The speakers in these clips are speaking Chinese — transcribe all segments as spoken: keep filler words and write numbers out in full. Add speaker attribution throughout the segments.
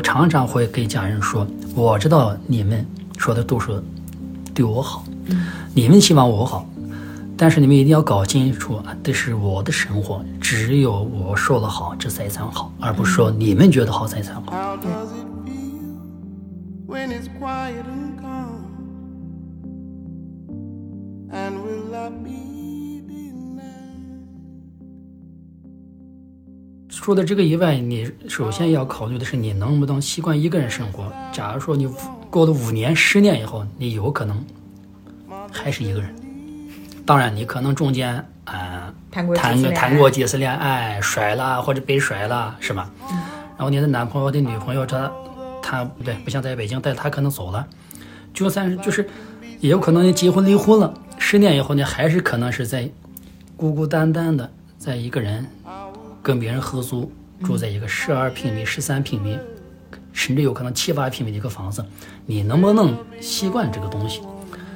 Speaker 1: 常常会给家人说，我知道你们说的都是对我好，你们希望我好，但是你们一定要搞清楚，这是我的生活，只有我说了好，这才算好，而不是说你们觉得好才算好。除了这个以外，你首先要考虑的是你能不能习惯一个人生活。假如说你过了五年、十年以后，你有可能还是一个人。当然，你可能中间呃
Speaker 2: 谈过
Speaker 1: 谈谈过几次恋爱，甩了或者被甩了，是吧？嗯、然后你的男朋友、的女朋友，他他不对，不像在北京，但他可能走了，就算是就是也有可能你结婚离婚了，十年以后你还是可能是在孤孤单单的在一个人。跟别人合租，住在一个十二平米、十三平米，甚至有可能七八平米的一个房子，你能不能习惯这个东西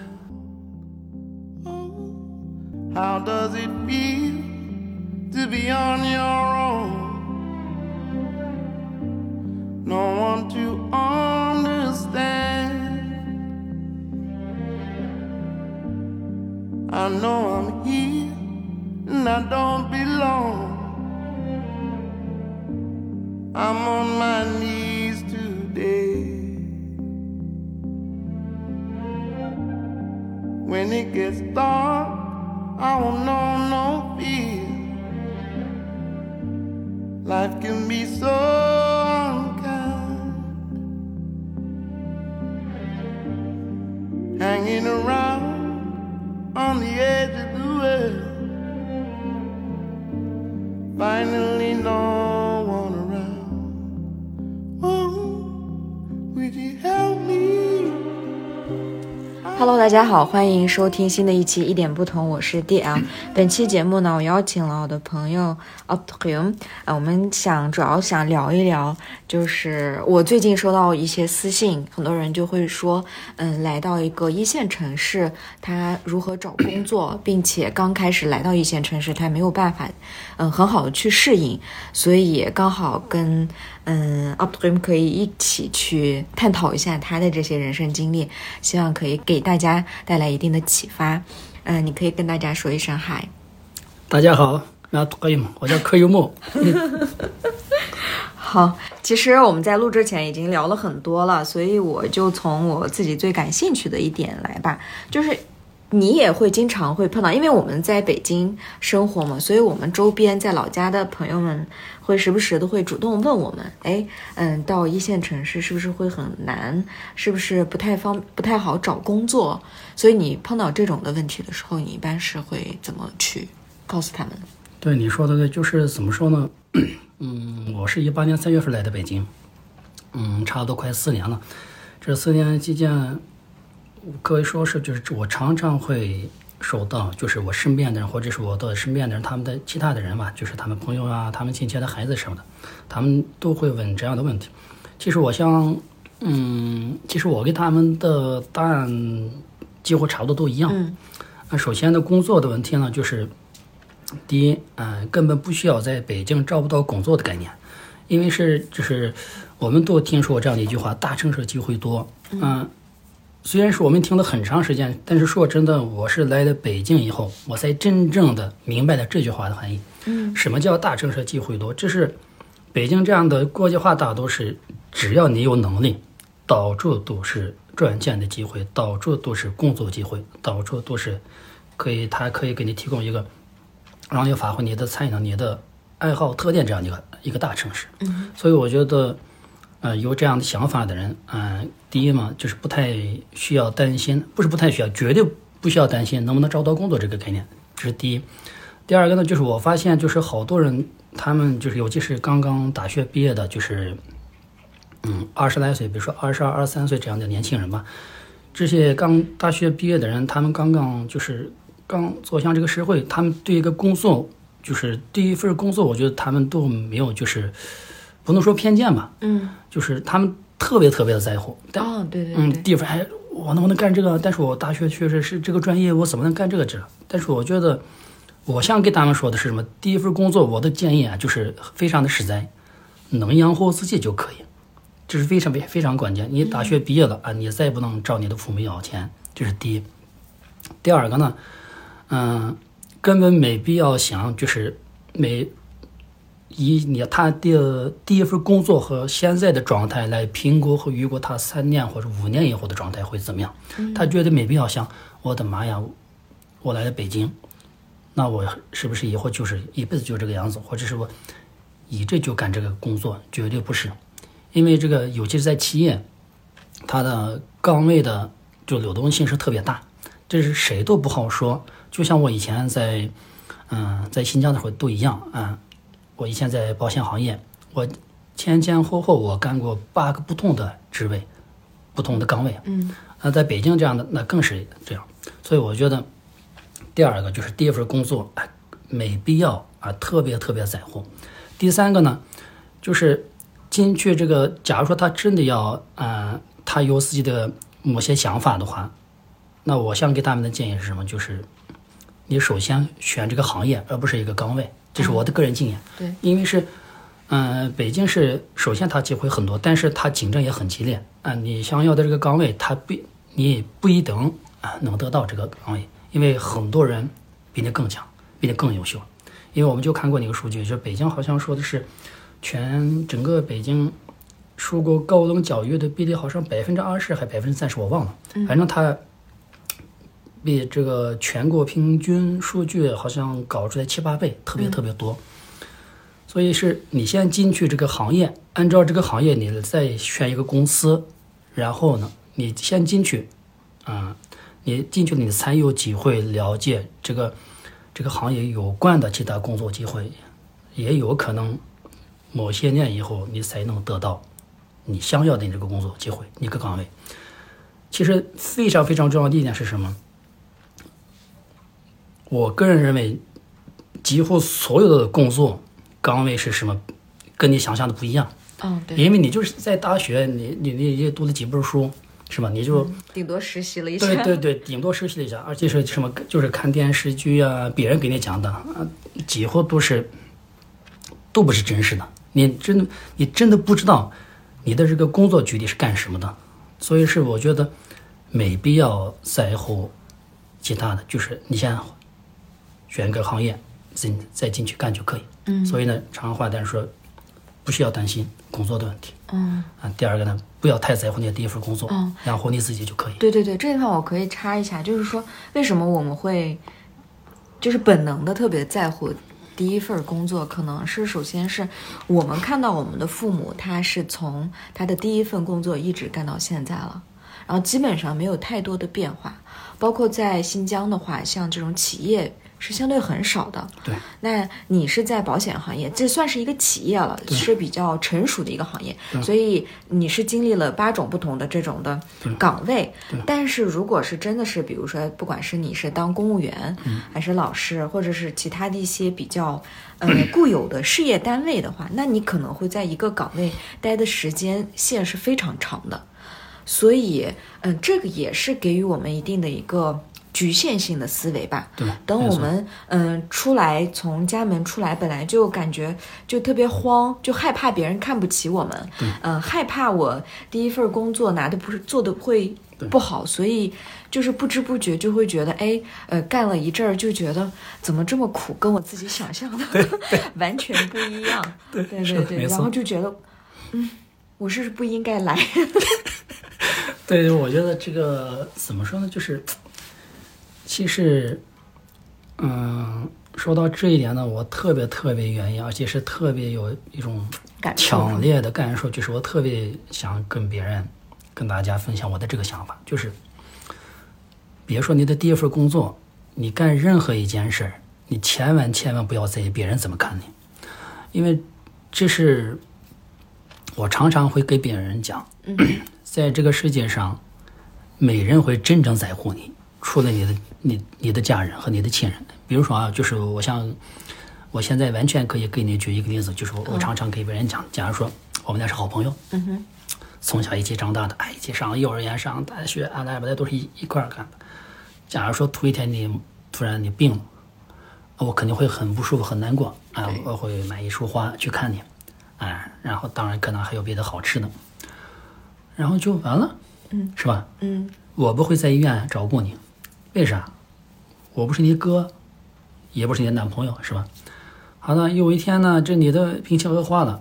Speaker 3: ？How does it feel to be on your own? No one to understand. I know I'm here and I don't belong.I'm on my knees today. When it gets dark, I won't know no fear. Life can be so unkind. Hanging around on the edge of the world. Finally, no one
Speaker 2: around.Hello， 大家好，欢迎收听新的一期一点不同，我是 D L。本期节目呢，我邀请了我的朋友 Abdrim， 啊，我们想主要想聊一聊，就是我最近收到一些私信，很多人就会说，嗯，来到一个一线城市，他如何找工作，并且刚开始来到一线城市，他没有办法，嗯，很好的去适应，所以也刚好跟。嗯 Abdrim 可以一起去探讨一下他的这些人生经历，希望可以给大家带来一定的启发。嗯，你可以跟大家说一声嗨。
Speaker 1: 大家好，我叫柯幽默。
Speaker 2: 好，其实我们在录之前已经聊了很多了，所以我就从我自己最感兴趣的一点来吧，就是你也会经常会碰到，因为我们在北京生活嘛，所以我们周边在老家的朋友们会时不时的会主动问我们，哎，嗯，到一线城市是不是会很难？是不是不太方不太好找工作？所以你碰到这种的问题的时候，你一般是会怎么去告诉他们？
Speaker 1: 对你说的对，就是怎么说呢？嗯，我是一八年三月份来的北京，嗯，差不多快四年了。这四年期间，可以说是就是我常常会收到，就是我身边的人或者是我的身边的人，他们的其他的人吧，就是他们朋友啊，他们亲戚的孩子什么的，他们都会问这样的问题。其实我想，嗯，其实我跟他们的答案几乎差不多都一样。嗯，首先的工作的问题呢，就是第一，嗯、呃，根本不需要在北京找不到工作的概念，因为是就是我们都听说这样的一句话，大城市机会多，嗯。呃虽然是我们听了很长时间，但是说真的，我是来了北京以后，我才真正的明白了这句话的含义。嗯，什么叫大城市机会多？这是北京这样的国际化大都市，只要你有能力，到处都是赚钱的机会，到处都是工作机会，到处都是可以，它可以给你提供一个让你发挥你的才能、你的爱好特点这样的一个一个大城市。嗯，所以我觉得。呃，有这样的想法的人，嗯、呃，第一嘛，就是不太需要担心，不是不太需要，绝对不需要担心能不能找到工作这个概念，这是第一。第二个呢，就是我发现，就是好多人，他们就是尤其是刚刚大学毕业的，就是嗯二十来岁，比如说二十二、二十三岁这样的年轻人吧，这些刚大学毕业的人，他们刚刚就是刚走向这个社会，他们对一个工作，就是第一份工作，我觉得他们都没有就是。不能说偏见吧，嗯，就是他们特别特别的在乎。
Speaker 2: 哦，对对对，
Speaker 1: 嗯，地方哎，我能不能干这个？但是我大学确实是这个专业，我怎么能干这个这？但是我觉得，我想给他们说的是什么？第一份工作，我的建议啊，就是非常的实在，能养活自己就可以。 这是非常非常关键。你大学毕业了啊，你再不能找你的父母要钱，这是第一。第二个呢，嗯，根本没必要想就是每以你他的第一份工作和现在的状态来评估和预估他三年或者五年以后的状态会怎么样。他觉得没必要想，我的妈呀，我来了北京，那我是不是以后就是一辈子就这个样子，或者是我一直就干这个工作？绝对不是，因为这个尤其是在企业，它的岗位的就流动性是特别大，这是谁都不好说。就像我以前在嗯在新疆的时候都一样啊。我以前在保险行业，我前前后后我干过八个不同的职位，不同的岗位。
Speaker 2: 嗯，
Speaker 1: 那在北京这样的那更是这样。所以我觉得，第二个就是第一份工作，哎，没必要啊，特别特别在乎。第三个呢，就是进去这个，假如说他真的要，呃，他有自己的某些想法的话，那我想给他们的建议是什么？就是你首先选这个行业，而不是一个岗位。这是我的个人经验，
Speaker 2: 对，
Speaker 1: 因为是，嗯、呃，北京是首先它机会很多，但是它竞争也很激烈啊、呃。你想要的这个岗位，它不，你不一定啊能得到这个岗位，因为很多人比你更强，比你更优秀。因为我们就看过那个数据，就北京好像说的是，全整个北京受过高等教育的比例好像百分之二十还百分之三十，我忘了，反正它。比这个全国平均数据好像高出来七八倍，特别特别多。嗯、所以是你先进去这个行业，按照这个行业你再选一个公司，然后呢，你先进去，啊、嗯，你进去你才有机会了解这个这个行业有关的其他工作机会，也有可能某些年以后你才能得到你想要的这个工作机会，一个岗位。其实非常非常重要的一点是什么？我个人认为，几乎所有的工作岗位是什么，跟你想象的不一样。
Speaker 2: 嗯，对。
Speaker 1: 因为你就是在大学，你你你也读了几本书，是吧？你就、
Speaker 2: 嗯、顶多实习了一下。
Speaker 1: 对对对，顶多实习了一下，而且是什么，就是看电视剧啊，别人给你讲的啊，几乎都是都不是真实的。你真的你真的不知道你的这个工作具体是干什么的，所以是我觉得没必要在乎其他的，就是你先。选个行业，再再进去干就可以。嗯，所以呢，长话但是说，不需要担心工作的问题。嗯啊，第二个呢，不要太在乎你的第一份工作，嗯，养活你自己就可以。
Speaker 2: 对对对，这地方我可以插一下，就是说，为什么我们会就是本能的特别在乎第一份工作？可能是首先是我们看到我们的父母，他是从他的第一份工作一直干到现在了，然后基本上没有太多的变化。包括在新疆的话，像这种企业。是相对很少的。
Speaker 1: 对，
Speaker 2: 那你是在保险行业，这算是一个企业了，是比较成熟的一个行业，所以你是经历了八种不同的这种的岗位。但是如果是真的是，比如说，不管是你是当公务员，嗯、还是老师，或者是其他的一些比较呃固有的事业单位的话，那你可能会在一个岗位待的时间线是非常长的。所以，嗯、呃，这个也是给予我们一定的一个。局限性的思维吧。
Speaker 1: 对，
Speaker 2: 等我们嗯、呃、出来，从家门出来，本来就感觉就特别慌，就害怕别人看不起我们，嗯、呃，害怕我第一份工作拿的不是做的会不好，所以就是不知不觉就会觉得，哎，呃，干了一阵儿就觉得怎么这么苦，跟我自己想象的完全不一样。
Speaker 1: 对
Speaker 2: 对对对，然后就觉得，嗯，我是不应该来。
Speaker 1: 对，我觉得这个怎么说呢，就是。其实，嗯，说到这一点呢，我特别特别愿意，而且是特别有一种强烈的感受，就是我特别想跟别人、跟大家分享我的这个想法，就是，别说你的第一份工作，你干任何一件事，你千万千万不要在意别人怎么看你，因为这是我常常会给别人讲，嗯、在这个世界上，没人会真正在乎你。除了你的你你的家人和你的亲人，比如说啊，就是我想，我现在完全可以给你举一个例子，就是我我常常给别人讲，假如说我们俩是好朋友，嗯哼，从小一起长大的，哎，一起上幼儿园、上大学，啊，来不来都是一一块儿干的。假如说突一天你突然你病了，我肯定会很不舒服、很难过啊，我会买一束花去看你，哎，然后当然可能还有别的好吃的， 然后就完了，
Speaker 2: 嗯，
Speaker 1: 是吧？
Speaker 2: 嗯，
Speaker 1: 我不会在医院照顾你，为啥？我不是你哥，也不是你的男朋友，是吧？好的，有一天呢，这你的病情恶化了，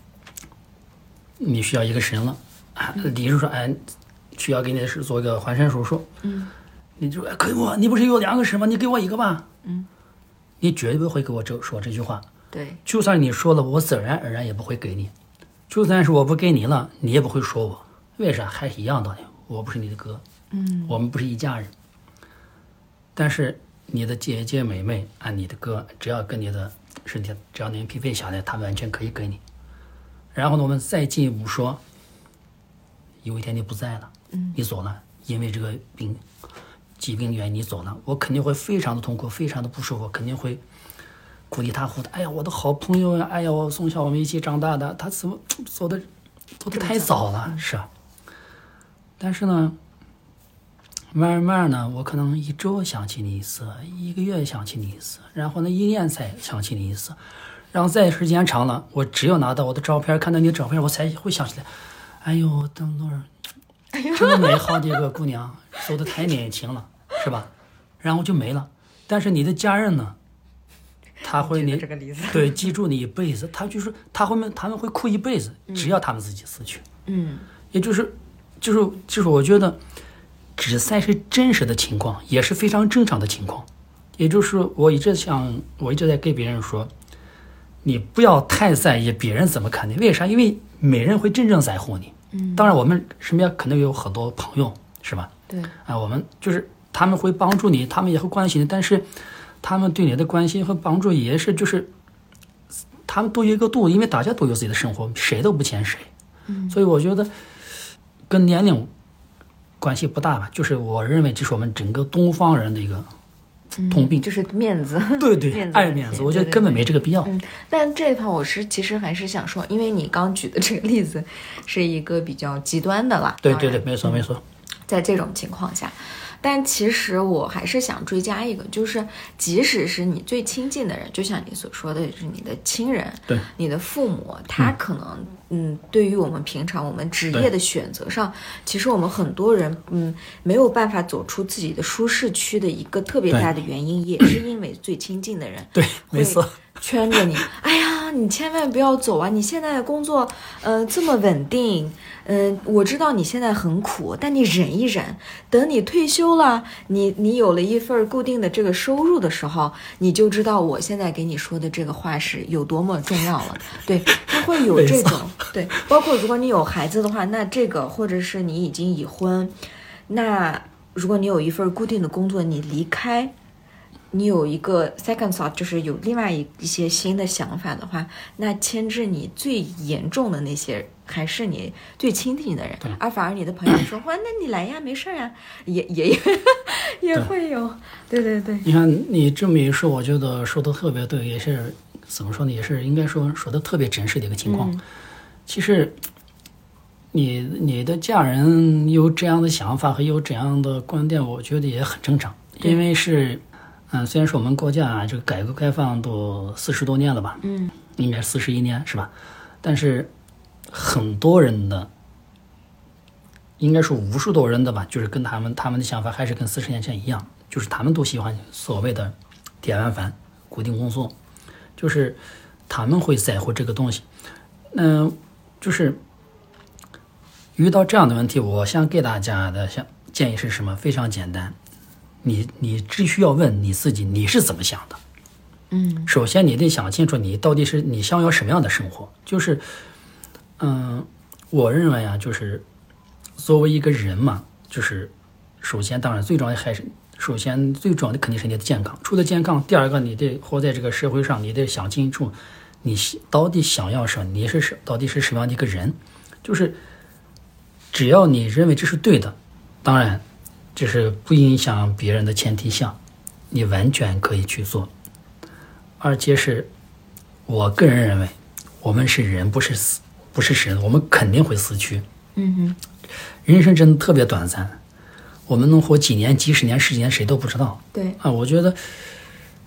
Speaker 1: 你需要一个神了，啊，比如说，哎，需要给你是做一个换肾手术，
Speaker 2: 嗯，
Speaker 1: 你就哎，给我，你不是有两个神吗？你给我一个吧，
Speaker 2: 嗯，
Speaker 1: 你绝对不会给我这说这句话，
Speaker 2: 对，
Speaker 1: 就算你说了，我自然而然也不会给你，就算是我不给你了，你也不会说我，为啥？还是一样的，我不是你的哥，
Speaker 2: 嗯，
Speaker 1: 我们不是一家人。但是你的姐姐妹妹按你的哥，只要跟你的身体只要能匹配下来，他完全可以给你。然后呢，我们再进一步说，有一天你不在了，
Speaker 2: 嗯，
Speaker 1: 你走了，因为这个病疾病原因你走了，我肯定会非常的痛苦，非常的不舒服，肯定会哭里踏呼的。哎呀，我的好朋友呀，哎呀，我从小我们一起长大的，他怎么走的走的太早了，是啊。但是呢，慢慢呢，我可能一周想起你一次，一个月想起你一次，然后呢，一年才想起你一次，然后再时间长了，我只有拿到我的照片，看到你的照片，我才会想起来，哎呦，邓多儿，这么美好的一个姑娘，走得太年轻了，是吧？然后就没了。但是你的家人呢，他会你
Speaker 2: 这个例子，
Speaker 1: 对记住你一辈子，他就是他会他们会哭一辈子，只要他们自己死去。
Speaker 2: 嗯，
Speaker 1: 也就是就是就是我觉得。只才是真实的情况，也是非常正常的情况。也就是我一直想，我一直在给别人说，你不要太在意别人怎么看你。为啥？因为没人会真正在乎你。
Speaker 2: 嗯，
Speaker 1: 当然我们身边可能有很多朋友，是吧？
Speaker 2: 对。
Speaker 1: 啊，我们就是他们会帮助你，他们也会关心你，但是他们对你的关心和帮助也是就是他们都有一个度，因为大家都有自己的生活，谁都不欠谁。
Speaker 2: 嗯，
Speaker 1: 所以我觉得跟年龄关系不大吧，就是我认为这是我们整个东方人的一个通病，
Speaker 2: 嗯、就是面子，
Speaker 1: 对对，
Speaker 2: 面子
Speaker 1: 爱面子，我觉得根本没这个必要。
Speaker 2: 嗯，但这一块我是其实还是想说，因为你刚举的这个例子是一个比较极端的啦，
Speaker 1: 对对对，没错没错。
Speaker 2: 在这种情况下，但其实我还是想追加一个，就是即使是你最亲近的人，就像你所说的，是你的亲人，
Speaker 1: 对，
Speaker 2: 你的父母，他可能。嗯嗯，对于我们平常我们职业的选择上，其实我们很多人嗯没有办法走出自己的舒适区的一个特别大的原因，也是因为最亲近的人
Speaker 1: 对，没错，
Speaker 2: 圈着你。哎呀，你千万不要走啊！你现在的工作呃这么稳定，嗯、呃，我知道你现在很苦，但你忍一忍，等你退休了，你你有了一份固定的这个收入的时候，你就知道我现在给你说的这个话是有多么重要了。对，他会有这种。对，包括如果你有孩子的话，那这个或者是你已经已婚，那如果你有一份固定的工作，你离开，你有一个 second thought， 就是有另外一一些新的想法的话，那牵制你最严重的那些还是你最亲近的人，而反而你的朋友说，哇，那你来呀，没事啊，也也也会有，对对对。
Speaker 1: 你看你这么一说，我觉得说的特别对，也是怎么说呢？也是应该说说的特别真实的一个情况。嗯，其实你你的家人有这样的想法和有这样的观点，我觉得也很正常，因为是嗯，虽然说我们国家这个改革开放都四十多年了吧，
Speaker 2: 嗯，
Speaker 1: 应该四十一年是吧？但是很多人的，应该说无数多人的吧，就是跟他们他们的想法还是跟四十年前一样，就是他们都喜欢所谓的铁饭碗、固定工作，就是他们会在乎这个东西。嗯、呃，就是遇到这样的问题，我想给大家的想建议是什么？非常简单，你你只需要问你自己，你是怎么想的？
Speaker 2: 嗯，
Speaker 1: 首先你得想清楚，你到底是你想要什么样的生活？就是，嗯、呃，我认为啊，就是作为一个人嘛，就是首先当然最重要还是首先最重要的肯定是你的健康。除了健康，第二个你得活在这个社会上，你得想清楚你到底想要什么，你是到底是什么样的一个人。就是只要你认为这是对的，当然这是不影响别人的前提下，你完全可以去做。而且是我个人认为，我们是人，不是死，不是神，我们肯定会死去。
Speaker 2: 嗯哼，
Speaker 1: 人生真的特别短暂，我们能活几年、几十年、十几年，谁都不知道。
Speaker 2: 对
Speaker 1: 啊，我觉得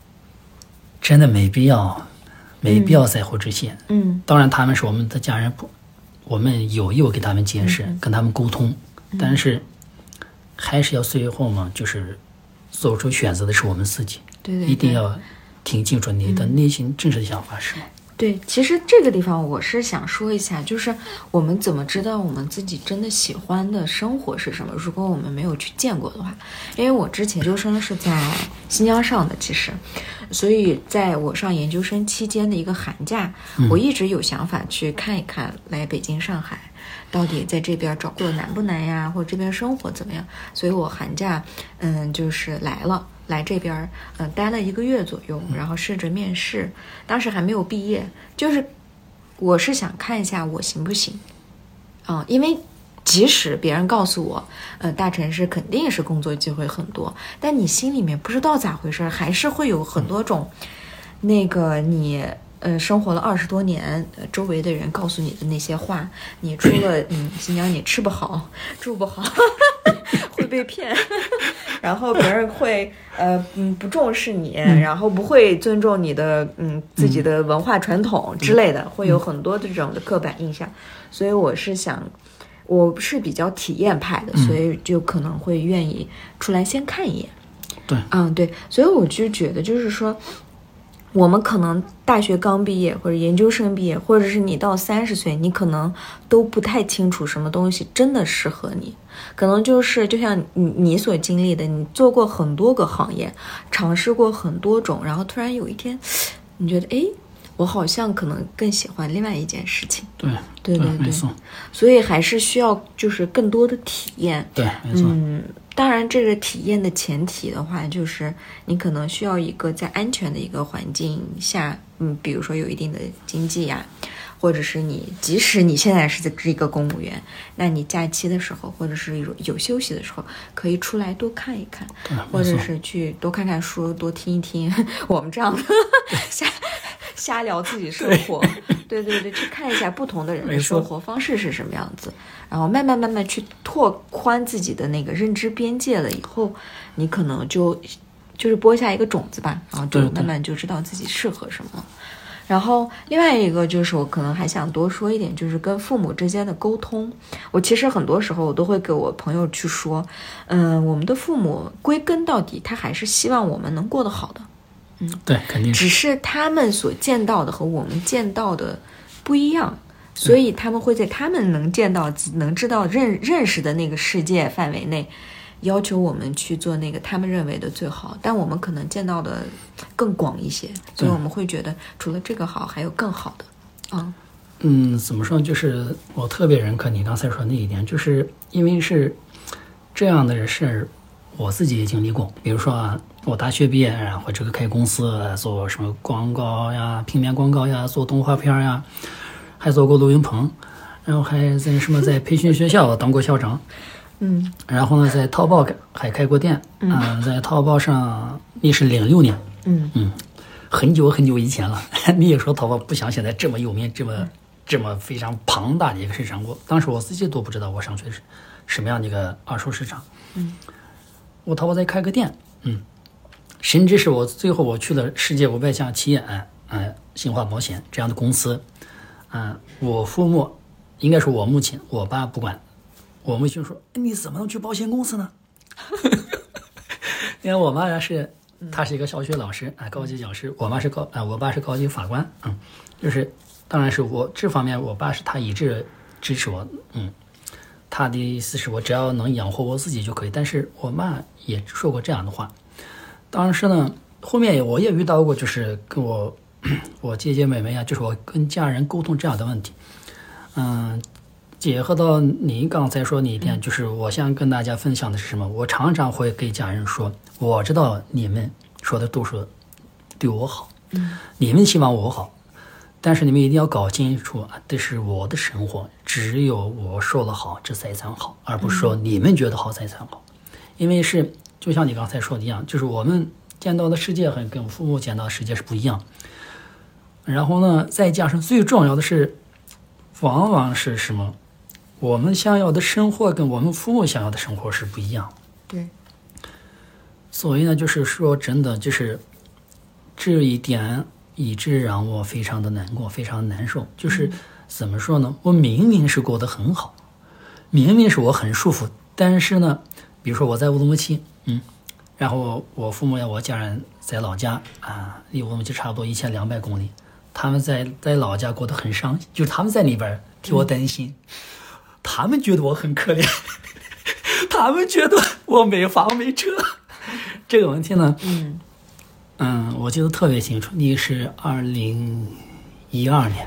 Speaker 1: 真的没必要，没必要在乎这些。
Speaker 2: 嗯，
Speaker 1: 当然他们是我们的家人，不我们有意给他们解释、嗯、跟他们沟通、嗯、但是还是要最后嘛，就是做出选择的是我们自己。
Speaker 2: 对对对，
Speaker 1: 一定要听清楚你的内心真实的想法是什么、嗯、
Speaker 2: 对，其实这个地方我是想说一下，就是我们怎么知道我们自己真的喜欢的生活是什么，如果我们没有去见过的话。因为我之前研究生是在新疆上的，其实所以在我上研究生期间的一个寒假、嗯、我一直有想法去看一看来北京上海到底在这边找工作难不难呀，或者这边生活怎么样。所以我寒假嗯就是来了来这边嗯待了一个月左右，然后试着面试，当时还没有毕业，就是我是想看一下我行不行嗯，因为即使别人告诉我呃，大城市肯定是工作机会很多，但你心里面不知道咋回事，还是会有很多种那个你呃，生活了二十多年、呃，周围的人告诉你的那些话，你除了嗯，新疆你吃不好住不好会被骗然后别人会呃嗯不重视你、嗯、然后不会尊重你的嗯自己的文化传统之类的、嗯、会有很多的这种的刻板印象。所以我是想我是比较体验派的、嗯、所以就可能会愿意出来先看一眼。
Speaker 1: 对，
Speaker 2: 嗯对，所以我就觉得就是说我们可能大学刚毕业或者研究生毕业，或者是你到三十岁，你可能都不太清楚什么东西真的适合你，可能就是就像你你所经历的，你做过很多个行业，尝试过很多种，然后突然有一天你觉得诶我好像可能更喜欢另外一件事情。
Speaker 1: 对
Speaker 2: 对对
Speaker 1: 对, 对，没错。
Speaker 2: 所以还是需要就是更多的体验。
Speaker 1: 对，没错。
Speaker 2: 嗯，当然这个体验的前提的话，就是你可能需要一个在安全的一个环境下，嗯，比如说有一定的经济呀，或者是你即使你现在是这个公务员，那你假期的时候或者是有有休息的时候，可以出来多看一看，或者是去多看看书，多听一听我们这样的瞎瞎聊自己生活。对对对，去看一下不同的人的生活方式是什么样子，然后慢慢慢慢去拓宽自己的那个认知边界了以后，你可能就就是播下一个种子吧，然后就慢慢就知道自己适合什么了。然后另外一个就是我可能还想多说一点，就是跟父母之间的沟通。我其实很多时候我都会给我朋友去说，嗯、呃，我们的父母归根到底他还是希望我们能过得好的。嗯，
Speaker 1: 对，肯定是。
Speaker 2: 只是他们所见到的和我们见到的不一样，所以他们会在他们能见到、能知道、认认识的那个世界范围内，要求我们去做那个他们认为的最好，但我们可能见到的更广一些，所以我们会觉得除了这个好，还有更好的。嗯
Speaker 1: 嗯，怎么说？就是我特别认可你刚才说那一点，就是因为是这样的事，我自己也经历过。比如说啊，我大学毕业，然后这个开公司做什么广告呀、平面广告呀，做动画片呀，还做过录音棚，然后还在什么在培训学校当过校长。
Speaker 2: 嗯，
Speaker 1: 然后呢，在淘宝还开过店，嗯、呃，在淘宝上那是零六年，
Speaker 2: 嗯
Speaker 1: 嗯，很久很久以前了。你也说淘宝不像现在这么有名，这么、嗯、这么非常庞大的一个市场。我当时我自己都不知道我上去是什么样的一个二手市场。
Speaker 2: 嗯，
Speaker 1: 我淘宝再开个店，嗯，甚至是我最后我去了世界五百强企业，哎、呃，新华保险这样的公司，嗯、呃，我父母应该是我母亲，我爸不管。我母亲说：“你怎么能去保险公司呢？”因为我妈是，她是一个小学老师啊，高级教师。我妈是高啊，我爸是高级法官。嗯，就是，当然是我这方面，我爸是他一直支持我。嗯，他的意思是我只要能养活我自己就可以。但是我妈也说过这样的话。当时呢，后面我也遇到过，就是跟我我姐姐妹妹啊，就是我跟家人沟通这样的问题。嗯。结合到你刚才说那一点，就是我想跟大家分享的是什么？我常常会给家人说，我知道你们说的都是对我好，
Speaker 2: 嗯，
Speaker 1: 你们希望我好，但是你们一定要搞清楚，这是我的生活，只有我说了好，这才算好，而不是说你们觉得好才算好。因为是就像你刚才说的一样，就是我们见到的世界和跟父母见到的世界是不一样。然后呢，再加上最重要的是，往往是什么？我们想要的生活跟我们父母想要的生活是不一样。
Speaker 2: 对。
Speaker 1: 所以呢，就是说真的，就是这一点一直让我非常的难过，非常难受。就是怎么说呢？我明明是过得很好，明明是我很舒服，但是呢，比如说我在乌鲁木齐，嗯，然后我父母呀，我家人在老家啊，离乌鲁木齐差不多一千两百公里，他们在在老家过得很伤心，就是他们在里边替我担心，嗯、他们觉得我很可怜，他们觉得我没房没车。这个问题呢，
Speaker 2: 嗯
Speaker 1: 嗯，我记得特别清楚，那是二零一二年。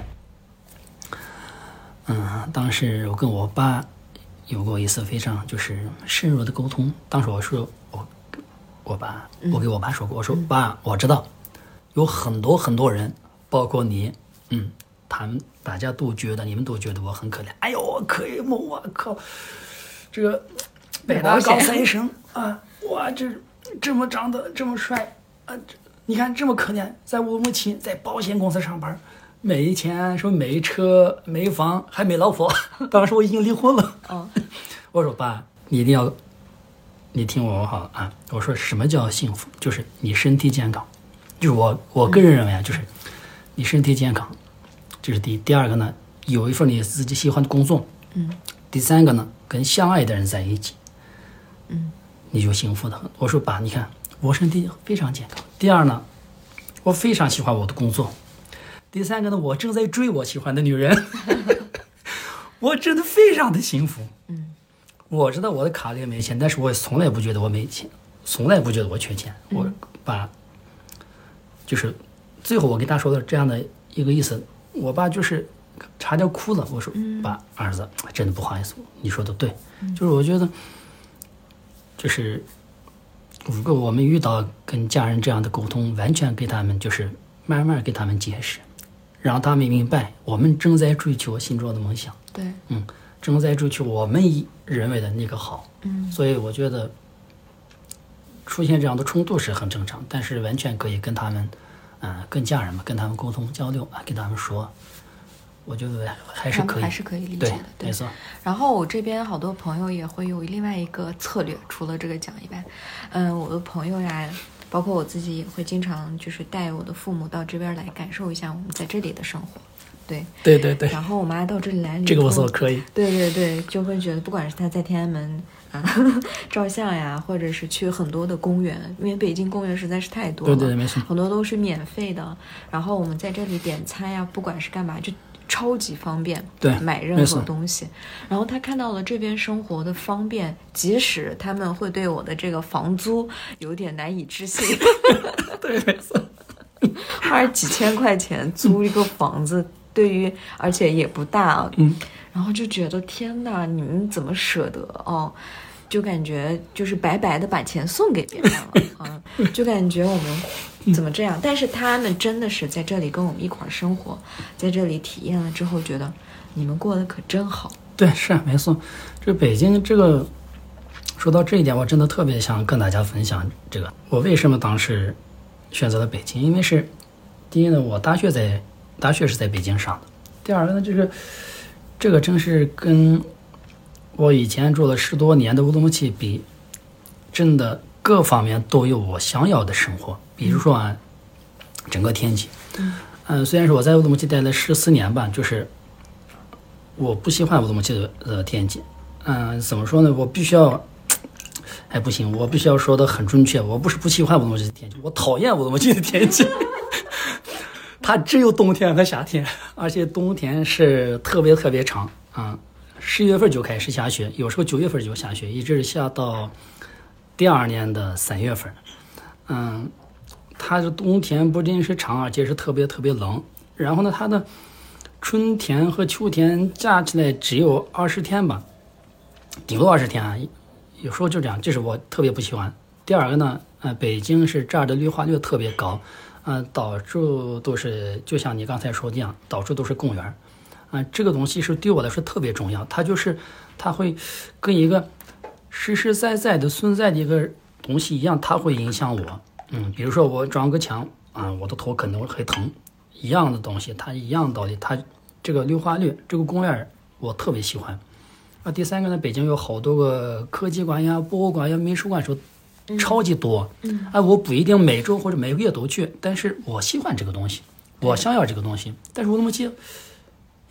Speaker 1: 嗯，当时我跟我爸有过一次非常就是深入的沟通。当时我说我我爸，我给我爸说过，我说爸，我知道有很多很多人，包括你，嗯，他们大家都觉得你们都觉得我很可怜。哎呦，我可以吗？我靠，这个北大高材生啊，哇，这这么长得这么帅啊，这你看这么可怜，在乌鲁木齐在保险公司上班。没钱，说没车没房还没老婆，当时我已经离婚了。
Speaker 2: 哦，
Speaker 1: 我说爸，你一定要，你听我好啊！我说什么叫幸福？就是你身体健康，就是我我个人认为啊，就是你身体健康，这是第一。第二个呢，有一份你自己喜欢的工作，
Speaker 2: 嗯。
Speaker 1: 第三个呢，跟相爱的人在一起，
Speaker 2: 嗯，
Speaker 1: 你就幸福的很。我说爸，你看我身体非常健康。第二呢，我非常喜欢我的工作。第三个呢，我正在追我喜欢的女人，我真的非常的幸福。
Speaker 2: 嗯，
Speaker 1: 我知道我的卡里没钱，但是我从来不觉得我没钱，从来不觉得我缺钱。
Speaker 2: 嗯、
Speaker 1: 我爸就是最后我给他说的这样的一个意思，我爸就是差点哭了。我说、嗯、爸，儿子真的不好意思，你说的对，嗯、就是我觉得就是如果我们遇到跟家人这样的沟通，完全给他们就是慢慢给他们解释。让他们明白，我们正在追求心中的梦想。
Speaker 2: 对，
Speaker 1: 嗯，正在追求我们认为的那个好。
Speaker 2: 嗯，
Speaker 1: 所以我觉得出现这样的冲突是很正常，但是完全可以跟他们，嗯、呃，跟家人嘛，跟他们沟通交流啊，跟他们说，我觉得还是可以，
Speaker 2: 还是可以理解的。
Speaker 1: 对，没错。
Speaker 2: 然后我这边好多朋友也会有另外一个策略，除了这个讲以外，嗯，我的朋友呀。包括我自己也会经常就是带我的父母到这边来感受一下我们在这里的生活，对
Speaker 1: 对对对。
Speaker 2: 然后我妈到这里来，
Speaker 1: 这个我说可以。
Speaker 2: 对对对，就会觉得不管是她在天安门啊照相呀，或者是去很多的公园，因为北京公园实在是太多了，
Speaker 1: 对对没错，
Speaker 2: 很多都是免费的。然后我们在这里点餐呀，不管是干嘛就。超级方便，
Speaker 1: 对，
Speaker 2: 买任何东西。然后他看到了这边生活的方便，即使他们会对我的这个房租有点难以置信。
Speaker 1: 对，没错，
Speaker 2: 花几千块钱租一个房子，对于而且也不大，
Speaker 1: 嗯，
Speaker 2: 然后就觉得天哪，你们怎么舍得哦？就感觉就是白白的把钱送给别人了啊，就感觉我们怎么这样？但是他们真的是在这里跟我们一块儿生活，在这里体验了之后，觉得你们过得可真好。
Speaker 1: 对，是没错。这北京这个说到这一点，我真的特别想跟大家分享这个。我为什么当时选择了北京？因为是第一呢，我大学在大学是在北京上的；第二个呢，就是这个城市跟我以前住了十多年的乌鲁木齐比，真的各方面都有我想要的生活。比如说啊，整个天气，嗯、呃，虽然说我在乌鲁木齐待了十四年吧，就是我不喜欢乌鲁木齐的呃天气。嗯、呃，怎么说呢？我必须要，哎，不行，我必须要说的很准确。我不是不喜欢乌鲁木齐的天气，我讨厌乌鲁木齐的天气。它只有冬天和夏天，而且冬天是特别特别长啊。嗯十月份就开始下雪，有时候九月份就下雪，一直下到第二年的三月份。嗯，它的冬天不仅是长，而且是特别特别冷。然后呢，它的春天和秋天加起来只有二十天吧，顶多二十天啊，有时候就这样，这是我特别不喜欢。第二个呢，呃，北京是这儿的绿化率特别高，嗯、呃，到处都是，就像你刚才说的一样，到处都是公园。啊，这个东西是对我来说特别重要，它就是它会跟一个实实在在的存在的一个东西一样，它会影响我。嗯，比如说我撞个墙啊，我的头可能会疼，一样的东西，它一样的道理，它这个绿化率，这个公园我特别喜欢。啊，第三个呢，北京有好多个科技馆呀、博物馆呀、美术馆，说超级多。
Speaker 2: 嗯，
Speaker 1: 啊，我不一定每周或者每个月都去，但是我喜欢这个东西，我想要这个东西，但是乌鲁木齐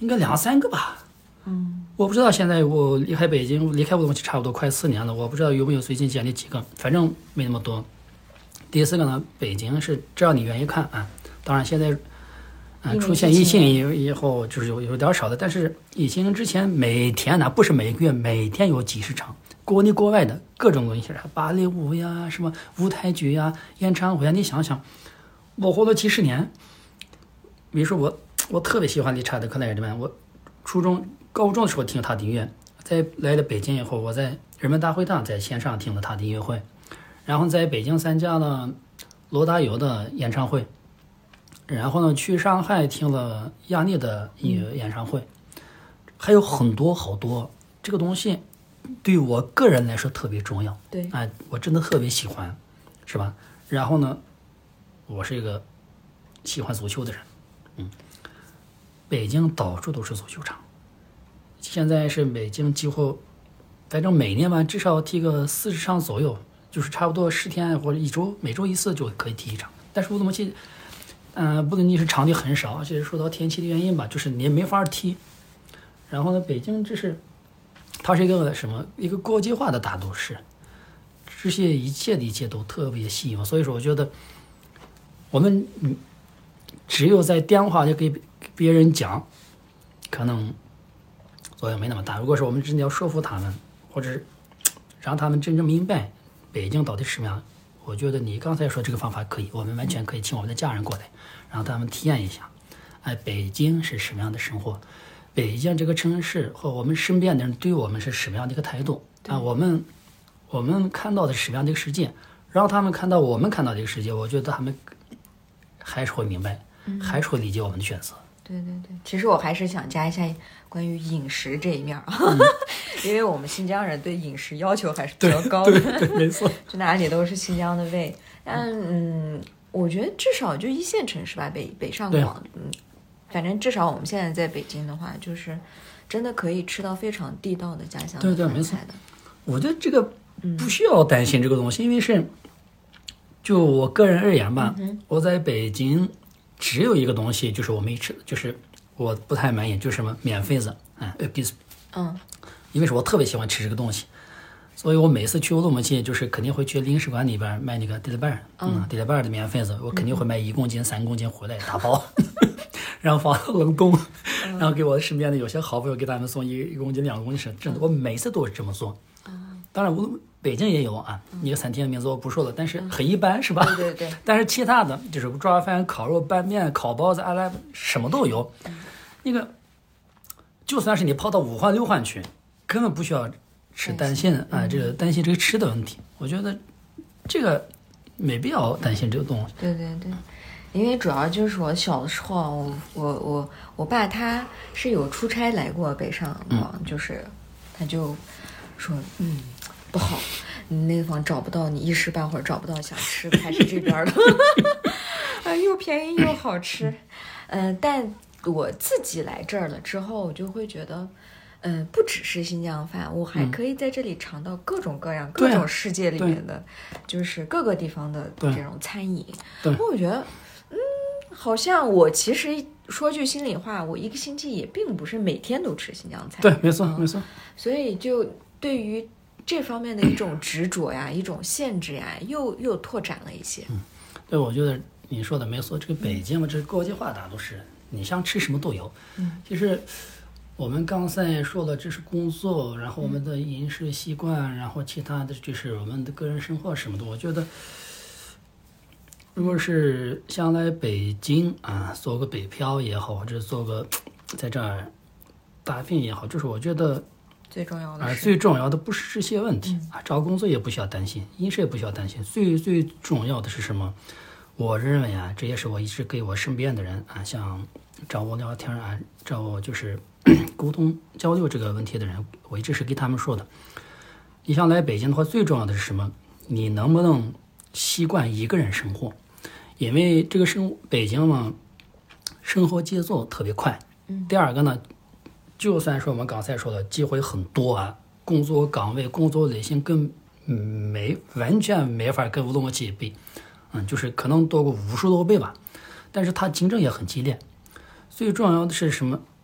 Speaker 1: 应该两三个吧。嗯，我不知道现在我离开北京，离开乌鲁木齐差不多快四年了，我不知道有没有最近建立几个，反正没那么多。第四个呢，北京是只要你愿意看啊，当然现在。啊，出现疫情以以后就是有有点少的，但是疫情之前每天呢，不是每个月，每天有几十场，国内国外的各种东西，芭蕾舞呀，什么舞台剧呀，演唱会啊，你想想，我活了几十年，比如说我我特别喜欢理查德克莱尔曼，我初中高中的时候听他的音乐，在来了北京以后，我在人民大会堂在线上听了他的音乐会，然后在北京参加了罗大佑的演唱会。然后呢，去上海听了亚妮的音乐演唱会，嗯、还有很多好多。这个东西对我个人来说特别重要。
Speaker 2: 对，
Speaker 1: 哎，我真的特别喜欢，是吧？然后呢，我是一个喜欢足球的人，嗯，北京到处都是足球场，现在是北京几乎，反正每年吧至少踢个四十场左右，就是差不多十天或者一周，每周一次就可以踢一场。但是乌鲁木齐。嗯、呃，不仅仅是场地很少，而且受到天气的原因吧，就是你没法踢。然后呢，北京这是，它是一个什么？一个国际化的大都市，这些一切的一切都特别吸引我。所以说，我觉得我们嗯，只有在电话就给别人讲，可能作用没那么大。如果说我们真的要说服他们，或者让他们真正明白北京到底是什么样。我觉得你刚才说这个方法可以，我们完全可以请我们的家人过来，让他们体验一下，哎，北京是什么样的生活，北京这个城市和我们身边的人对我们是什么样的一个态度啊？我们我们看到的是什么样的一个世界，让他们看到我们看到的一个世界，我觉得他们还是会明白，嗯、还是会理解我们的选择。
Speaker 2: 对对对，其实我还是想加一下关于饮食这一面啊，嗯、因为我们新疆人对饮食要求还是比较高的，
Speaker 1: 对对对没错，
Speaker 2: 就哪里都是新疆的味。但嗯，我觉得至少就一线城市吧，北北上广，嗯，反正至少我们现在在北京的话，就是真的可以吃到非常地道的家乡的饭菜的。
Speaker 1: 我觉得这个不需要担心这个东西，嗯、因为是就我个人而言吧，嗯、我在北京。只有一个东西，就是我没吃，就是我不太满意，就是什么免费子，哎 ，a b i s 嗯，因为是我特别喜欢吃这个东西，所以我每次去乌鲁木齐，就是肯定会去领事馆里边买那个迪丽瓣，嗯，迪丽瓣的免费子，我肯定会买一公斤、三公斤回来打包，然后放到冷冻，然后给我身边的有些好朋友给他们送一一公斤、两公斤，真的，我每次都是这么做。当然，乌鲁北京也有啊，一个餐厅的名字我不说了，但是很一般，是吧？
Speaker 2: 对对对。
Speaker 1: 但是其他的就是抓饭、烤肉、拌面、烤包子、阿拉什么都有。那个，就算是你跑到五环、六环去，根本不需要吃担心啊、呃，这个担心这个吃的问题。我觉得这个没必要担心这个东西。
Speaker 2: 对对对，因为主要就是我小的时候，我我我我爸他是有出差来过北上广，嗯、就是他就说嗯。不好，你那地方找不到，你一时半会儿找不到想吃的，还是这边的，啊，又便宜又好吃，嗯、呃，但我自己来这儿了之后，我就会觉得，嗯、呃，不只是新疆饭，我还可以在这里尝到各种各样、嗯、各种世界里面的，就是各个地方的这种餐饮。我觉得，嗯，好像我其实说句心里话，我一个星期也并不是每天都吃新疆菜。
Speaker 1: 对，没错，没错。
Speaker 2: 所以就对于这方面的一种执着呀，一种限制呀，又又拓展了一些。
Speaker 1: 嗯，对，我觉得你说的没错。这个北京嘛，这是国际化大都市，你想吃什么都有。嗯，其实我们刚才说了，这是工作，然后我们的饮食习惯，然后其他的就是我们的个人生活什么的。我觉得，如果是想来北京啊，做个北漂也好，或者做个在这儿打拼也好，就是我觉得。
Speaker 2: 最重要的
Speaker 1: 是，最重要的不是这些问题、嗯、啊，找工作也不需要担心，饮食也不需要担心，最最重要的是什么？我认为啊，这也是我一直给我身边的人啊，像找我聊天啊，找我就是沟通交流这个问题的人，我一直是给他们说的。你想来北京的话，最重要的是什么？你能不能习惯一个人生活？因为这个生北京嘛，生活节奏特别快。嗯。第二个呢？就算说我们刚才说的机会很多啊，工作岗位、工作类型跟没完全没法跟乌鲁木齐比，嗯，就是可能多过无数多倍吧。但是它竞争也很激烈。最重要的是什么？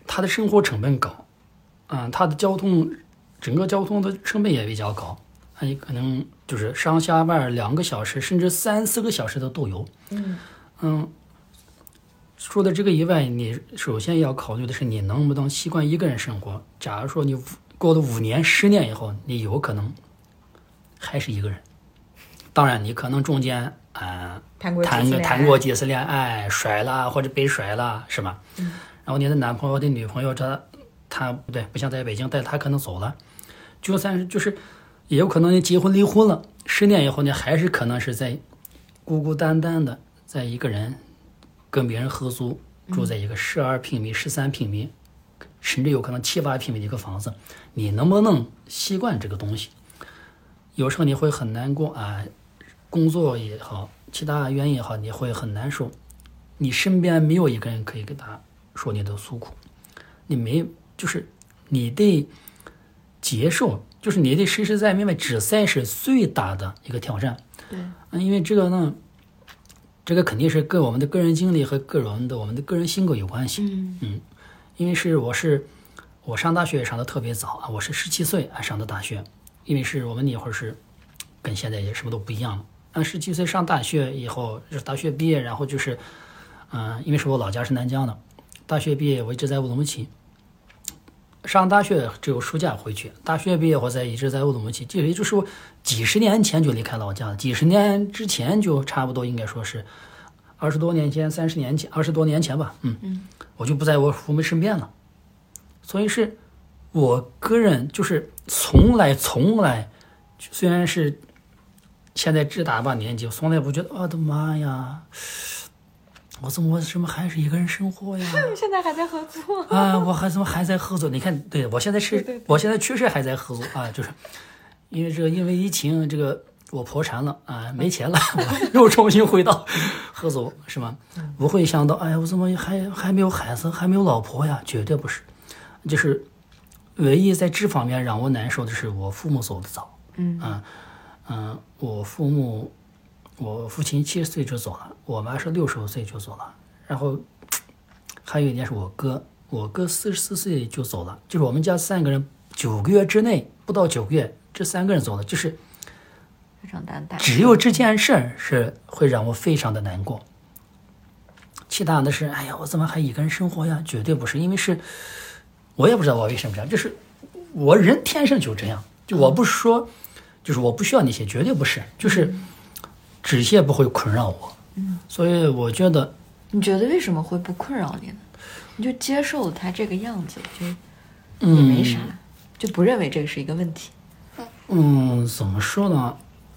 Speaker 1: 他的生活成本高，嗯，他的交通整个交通的成本也比较高，你可能就是上下班两个小时甚至三四个小时的都有。
Speaker 2: 嗯
Speaker 1: 嗯，除了这个以外，你首先要考虑的是你能不能习惯一个人生活。假如说你过了五年十年以后，你有可能还是一个人。当然你可能中间啊、呃、
Speaker 2: 谈过
Speaker 1: 谈
Speaker 2: 几次恋爱
Speaker 1: 谈过几次恋爱，甩了或者被甩了，是吧？
Speaker 2: 嗯，
Speaker 1: 然后你的男朋友的女朋友他他不对，不像在北京，但他可能走了，就算是就是也有可能你结婚离婚了，十年以后你还是可能是在孤孤单单的在一个人跟别人合租，住在一个十二平米、十三平米，甚至有可能七八平米的一个房子，你能不能习惯这个东西？有时候你会很难过啊，工作也好，其他原因也好，你会很难受。你身边没有一个人可以给他说你的诉苦，你没就是你得接受，就是你得实实在在明白，这才是最大的一个挑战。
Speaker 2: 对，
Speaker 1: 嗯，因为这个呢，这个肯定是跟我们的个人经历和个人的我们的个人性格有关系。
Speaker 2: 嗯
Speaker 1: 嗯，因为是我是我上大学上的特别早啊，我是十七岁啊上的大学，因为是我们那会儿是跟现在也什么都不一样了。按十七岁上大学以后，就是大学毕业，然后就是嗯、呃，因为是我老家是南疆的，大学毕业我一直在乌鲁木齐。上大学只有暑假回去，大学毕业我在一直在乌鲁木齐，这也就是我几十年前就离开老家了，几十年之前就差不多应该说是二十多年前、三十年前、二十多年前吧，嗯
Speaker 2: 嗯，
Speaker 1: 我就不在我父母身边了，所以是我个人就是从来从来，虽然是现在这大把年纪，我从来不觉得我的妈呀，我怎么我怎么还是一个人生活呀？
Speaker 2: 现在还在合租
Speaker 1: 啊，我还怎么还在合租？你看，对我现在是，
Speaker 2: 对对对
Speaker 1: 我现在确实还在合租啊，就是因为这个，因为疫情，这个我破产了啊，没钱了，我又重新回到合租，是吗？不会想到，哎呀，我怎么还还没有孩子，还没有老婆呀？绝对不是，就是唯一在这方面让我难受的是我父母走的早，
Speaker 2: 嗯
Speaker 1: 啊，嗯，我父母。我父亲七十岁就走了，我妈是六十多岁就走了，然后还有一点是我哥，我哥四十四岁就走了，就是我们家三个人九个月之内，不到九个月，这三个人走了，就是
Speaker 2: 非常难打。
Speaker 1: 只有这件事儿是会让我非常的难过，其他的是，哎呀，我怎么还一个人生活呀？绝对不是，因为是，我也不知道我为什么这样，就是我人天生就这样，就我不是说，就是我不需要那些，绝对不是，就是这些不会困扰我，
Speaker 2: 嗯，
Speaker 1: 所以我觉得，
Speaker 2: 你觉得为什么会不困扰你呢？你就接受了他这个样子，就也
Speaker 1: 嗯，
Speaker 2: 没啥，就不认为这个是一个问题。
Speaker 1: 嗯，怎么说呢？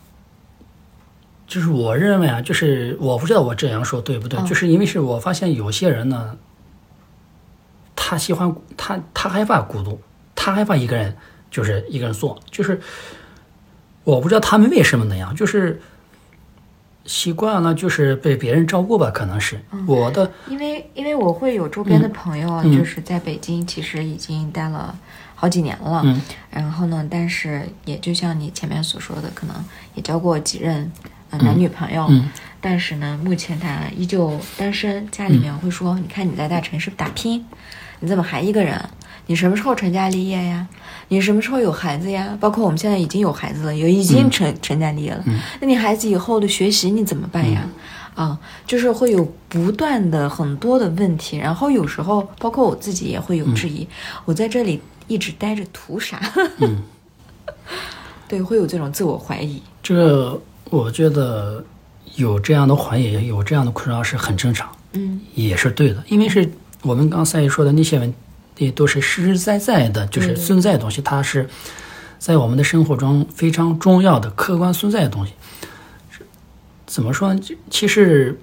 Speaker 1: 就是我认为啊，就是我不知道我这样说对不对，
Speaker 2: 嗯
Speaker 1: 就是因为是我发现有些人呢，他喜欢他他害怕孤独，他害怕一个人，就是一个人做，就是我不知道他们为什么那样，就是习惯了，就是被别人照顾吧，可能是、
Speaker 2: 嗯、
Speaker 1: 我的，
Speaker 2: 因为因为我会有周边的朋友啊，
Speaker 1: 嗯、
Speaker 2: 就是在北京，其实已经待了好几年了，
Speaker 1: 嗯，
Speaker 2: 然后呢，但是也就像你前面所说的，可能也交过几任。呃、男女朋友、
Speaker 1: 嗯，
Speaker 2: 但是呢，目前他依旧单身。家里面会说：“嗯、你看你在大城市打拼，你怎么还一个人？你什么时候成家立业呀？你什么时候有孩子呀？包括我们现在已经有孩子了，也已经成、嗯、成家立业了、
Speaker 1: 嗯。
Speaker 2: 那你孩子以后的学习你怎么办呀？
Speaker 1: 嗯、
Speaker 2: 啊，就是会有不断的很多的问题。然后有时候，包括我自己也会有质疑：
Speaker 1: 嗯、
Speaker 2: 我在这里一直待着图啥？
Speaker 1: 嗯，
Speaker 2: 对，会有这种自我怀疑。
Speaker 1: 这个。我觉得有这样的怀疑，有这样的困扰是很正常，
Speaker 2: 嗯，
Speaker 1: 也是对的，因为是我们刚才说的那些问题都是实实在在的，就是存在的东西，它是在我们的生活中非常重要的客观存在的东西。怎么说呢？其实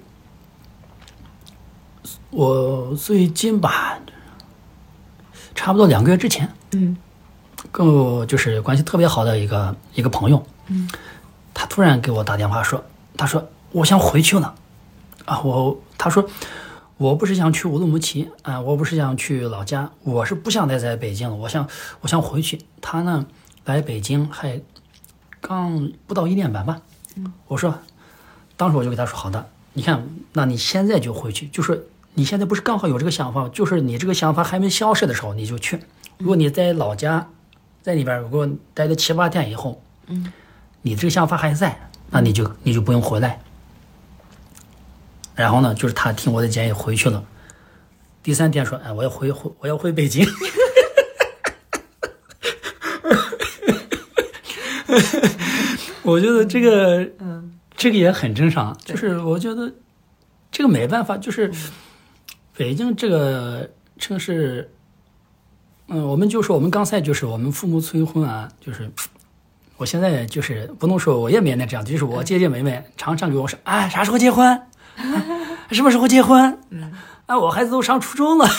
Speaker 1: 我最近吧，差不多两个月之前，
Speaker 2: 嗯，
Speaker 1: 跟我就是关系特别好的一个一个朋友，
Speaker 2: 嗯。
Speaker 1: 他突然给我打电话说，他说我想回去了，啊，我他说我不是想去乌鲁木齐啊，我不是想去老家，我是不想待在北京了，我想我想回去。他呢来北京还刚不到一年半吧，
Speaker 2: 嗯，
Speaker 1: 我说，当时我就给他说好的，你看，那你现在就回去，就说你现在不是刚好有这个想法，就是你这个想法还没消失的时候，你就去。如果你在老家，在那边如果待了七八天以后，
Speaker 2: 嗯，
Speaker 1: 你这个想法还在，那你就你就不用回来。然后呢，就是他听我的建议回去了。第三天说，哎，我要回回我要回北京。我觉得这个，嗯，这个也很正常。就是我觉得这个没办法，就是北京这个城市，嗯，我们就说我们刚才就是我们父母催婚啊，就是我现在就是不能说我也面临这样，就是我姐姐妹妹常常给我说，哎，啥时候结婚？啊、什么时候结婚？嗯，啊，我孩子都上初中了。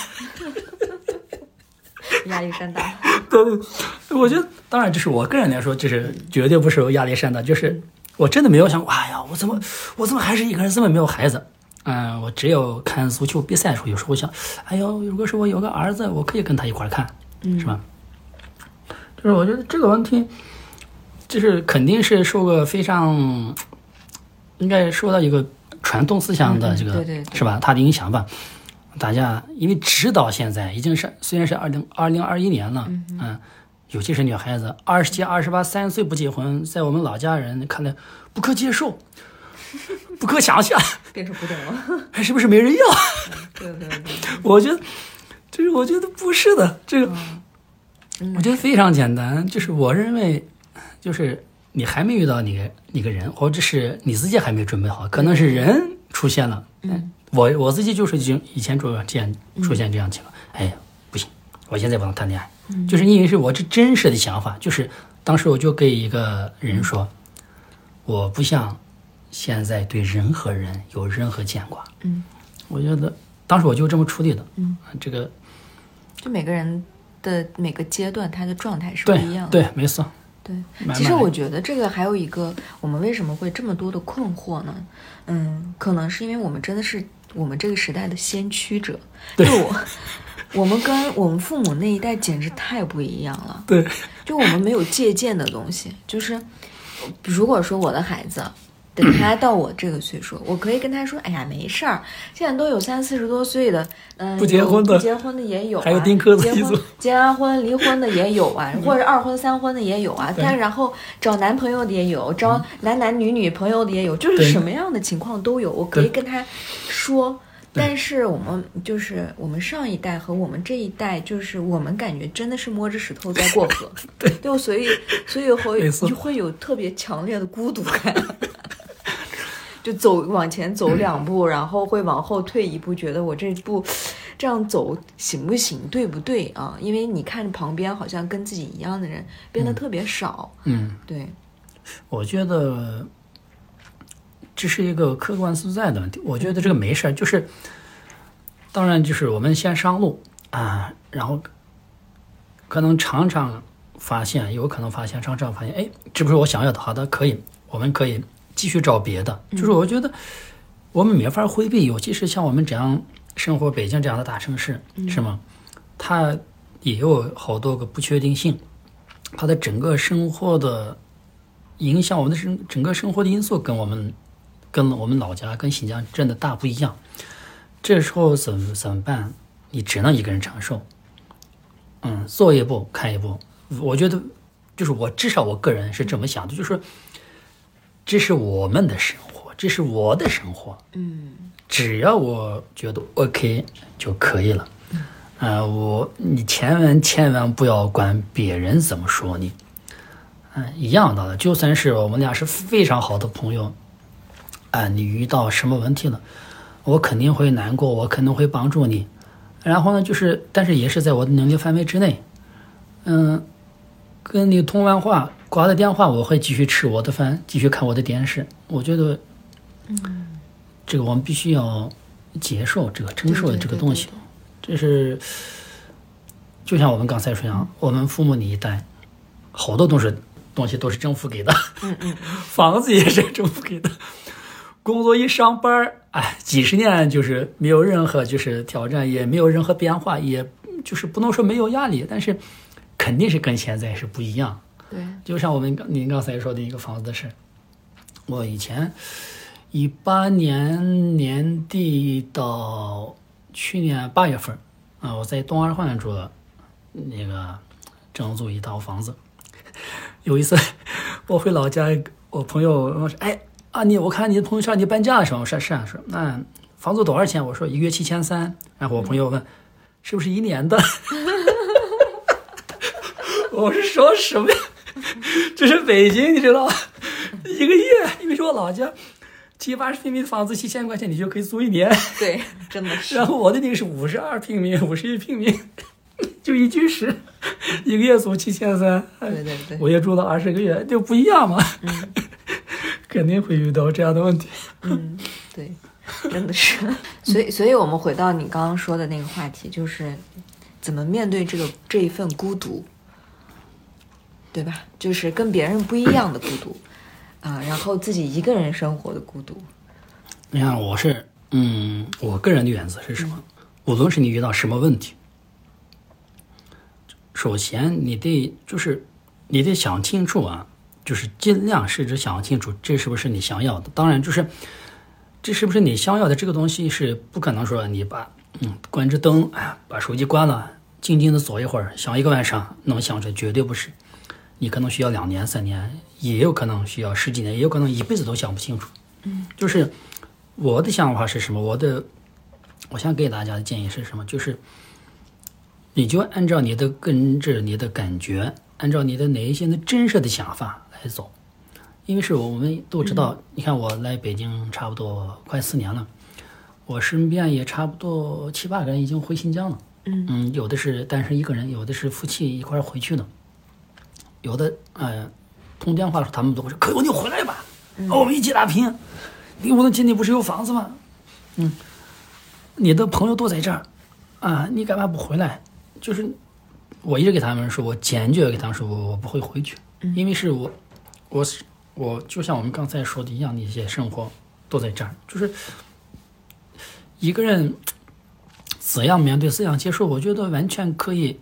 Speaker 2: 压力山大。
Speaker 1: 对对，我觉得当然，就是我个人来说，就是绝对不是有压力山大，就是我真的没有想过，哎呀，我怎么我怎么还是一个人，怎么没有孩子？嗯，我只有看足球比赛的时候，有时候我想，哎呦，如果是我有个儿子，我可以跟他一块看，是吧？就是我觉得这个问题，就是肯定是受个非常，应该受到一个传统思想的这个，
Speaker 2: 嗯、对对对，
Speaker 1: 是吧？它的影响吧。大家因为直到现在已经是虽然是二零二零二一年了，嗯，嗯，尤其是女孩子二十七、二十八、三十岁不结婚，在我们老家人看来不可接受，不可想象，
Speaker 2: 变成古董了，
Speaker 1: 还是不是没人要？
Speaker 2: 对对对，
Speaker 1: 我觉得，就是我觉得不是的，这个，嗯、我觉得非常简单，就是我认为，就是你还没遇到你那个人，或者是你自己还没准备好，可能是人出现了，嗯。我我自己就是已经以前出这样出现这样情况，嗯、哎，不行，我现在不能谈恋爱，嗯、就是因为是我这真实的想法，就是当时我就给一个人说，我不想现在对任何人有任何牵挂，嗯，我觉得当时我就这么处理的，嗯，这个
Speaker 2: 就每个人的每个阶段他的状态是不一样的，
Speaker 1: 对，对，没错。
Speaker 2: 对，其实我觉得这个还有一个，我们为什么会这么多的困惑呢？嗯，可能是因为我们真的是我们这个时代的先驱者，就我，我们跟我们父母那一代简直太不一样了。
Speaker 1: 对，
Speaker 2: 就我们没有借鉴的东西，就是如果说我的孩子。等他到我这个岁数，我可以跟他说：“哎呀，没事儿，现在都有三四十多岁的，嗯、呃，
Speaker 1: 不结婚的，
Speaker 2: 不结婚的也有、啊，
Speaker 1: 还有丁克的
Speaker 2: 结婚、结完婚离婚的也有啊，或者二婚三婚的也有啊。但然后找男朋友的也有，找男男女女朋友的也有，就是什么样的情况都有，我可以跟他说。但是我们就是我们上一代和我们这一代，就是我们感觉真的是摸着石头在过河，
Speaker 1: 对，
Speaker 2: 对，所以所以会就会有特别强烈的孤独感。”就走往前走两步，然后会往后退一步，觉得我这步这样走行不行，对不对啊？因为你看旁边好像跟自己一样的人变得特别少。
Speaker 1: 嗯，
Speaker 2: 对，
Speaker 1: 我觉得这是一个客观存在的问题。我觉得这个没事，就是当然就是我们先上路啊，然后可能常常发现，有可能发现常常发现，哎，这不是我想要的，好的，可以，我们可以。继续找别的，就是我觉得我们没法回避，尤其是像我们这样生活北京这样的大城市，是吗？它也有好多个不确定性，它的整个生活的影响，我们的整整个生活的因素跟我们跟我们老家跟新疆真的大不一样。这时候怎么怎么办？你只能一个人承受，嗯，做一步看一步。我觉得就是我至少我个人是这么想的，就是。这是我们的生活，这是我的生活。
Speaker 2: 嗯，
Speaker 1: 只要我觉得 OK 就可以了。嗯，呃，我你千万千万不要管别人怎么说你。嗯、呃，一样的，就算是我们俩是非常好的朋友，啊、呃，你遇到什么问题了，我肯定会难过，我肯定会帮助你。然后呢，就是但是也是在我的能力范围之内。嗯、呃，跟你通完话。挂了电话，我会继续吃我的饭，继续看我的电视。我觉得，嗯，这个我们必须要接受这个承受的这个东西。这是就像我们刚才说一样，我们父母那一代，好多东西东西都是政府给的，
Speaker 2: 嗯嗯，
Speaker 1: 房子也是政府给的，工作一上班，哎，几十年就是没有任何就是挑战，也没有任何变化，也就是不能说没有压力，但是肯定是跟现在是不一样。
Speaker 2: 对，
Speaker 1: 就像我们您刚才说的一个房子的事，我以前一八年年底到去年八月份啊，我在东二环住的那个整租一套房子。有一次我回老家，我朋友我说：“哎啊，你我看你的朋友圈你搬家了是吧？”我说：“是啊。”说那房租多少钱？我说一个月七千三。然后我朋友问：“是不是一年的？”我是说什么呀？这是北京，你知道，一个月，因为是我老家。七八十平米的房子，七千块钱你就可以租一年。
Speaker 2: 对，真的是。
Speaker 1: 然后我的那个是五十二平米，五十一平米，就一居室，一个月租七千三。
Speaker 2: 对对对，
Speaker 1: 我也住了二十个月，就不一样嘛。
Speaker 2: 嗯，
Speaker 1: 肯定会遇到这样的问题。
Speaker 2: 嗯，对，真的是。所以，所以我们回到你刚刚说的那个话题，就是怎么面对这个这一份孤独，对吧？就是跟别人不一样的孤独。啊，然后自己一个人生活的孤独。
Speaker 1: 你看，我是，嗯，我个人的原则是什么？嗯、无论是你遇到什么问题，首先你得就是你得想清楚啊，就是尽量试着想清楚，这是不是你想要的？当然，就是这是不是你想要的这个东西是不可能说你把嗯关着灯，哎，把手机关了，静静的坐一会儿，想一个晚上能想出来，绝对不是。你可能需要两年、三年，也有可能需要十几年，也有可能一辈子都想不清楚。
Speaker 2: 嗯，
Speaker 1: 就是我的想法是什么？我的，我想给大家的建议是什么？就是你就按照你的跟着你的感觉，按照你的内心的真实的想法来走。因为是我们都知道，嗯、你看我来北京差不多快四年了，我身边也差不多七八个人已经回新疆了。
Speaker 2: 嗯
Speaker 1: 嗯，有的是单身一个人，有的是夫妻一块回去的。有的呃，通电话说他们都会说：“可友，你回来吧，嗯、我们一起打拼。你我们今天不是有房子吗？嗯，你的朋友都在这儿，啊，你干嘛不回来？”就是我一直给他们说，我坚决给他们说，我我不会回去，
Speaker 2: 嗯、
Speaker 1: 因为是我，我是我，就像我们刚才说的一样，那些生活都在这儿，就是一个人怎样面对，怎样接受，我觉得完全可以。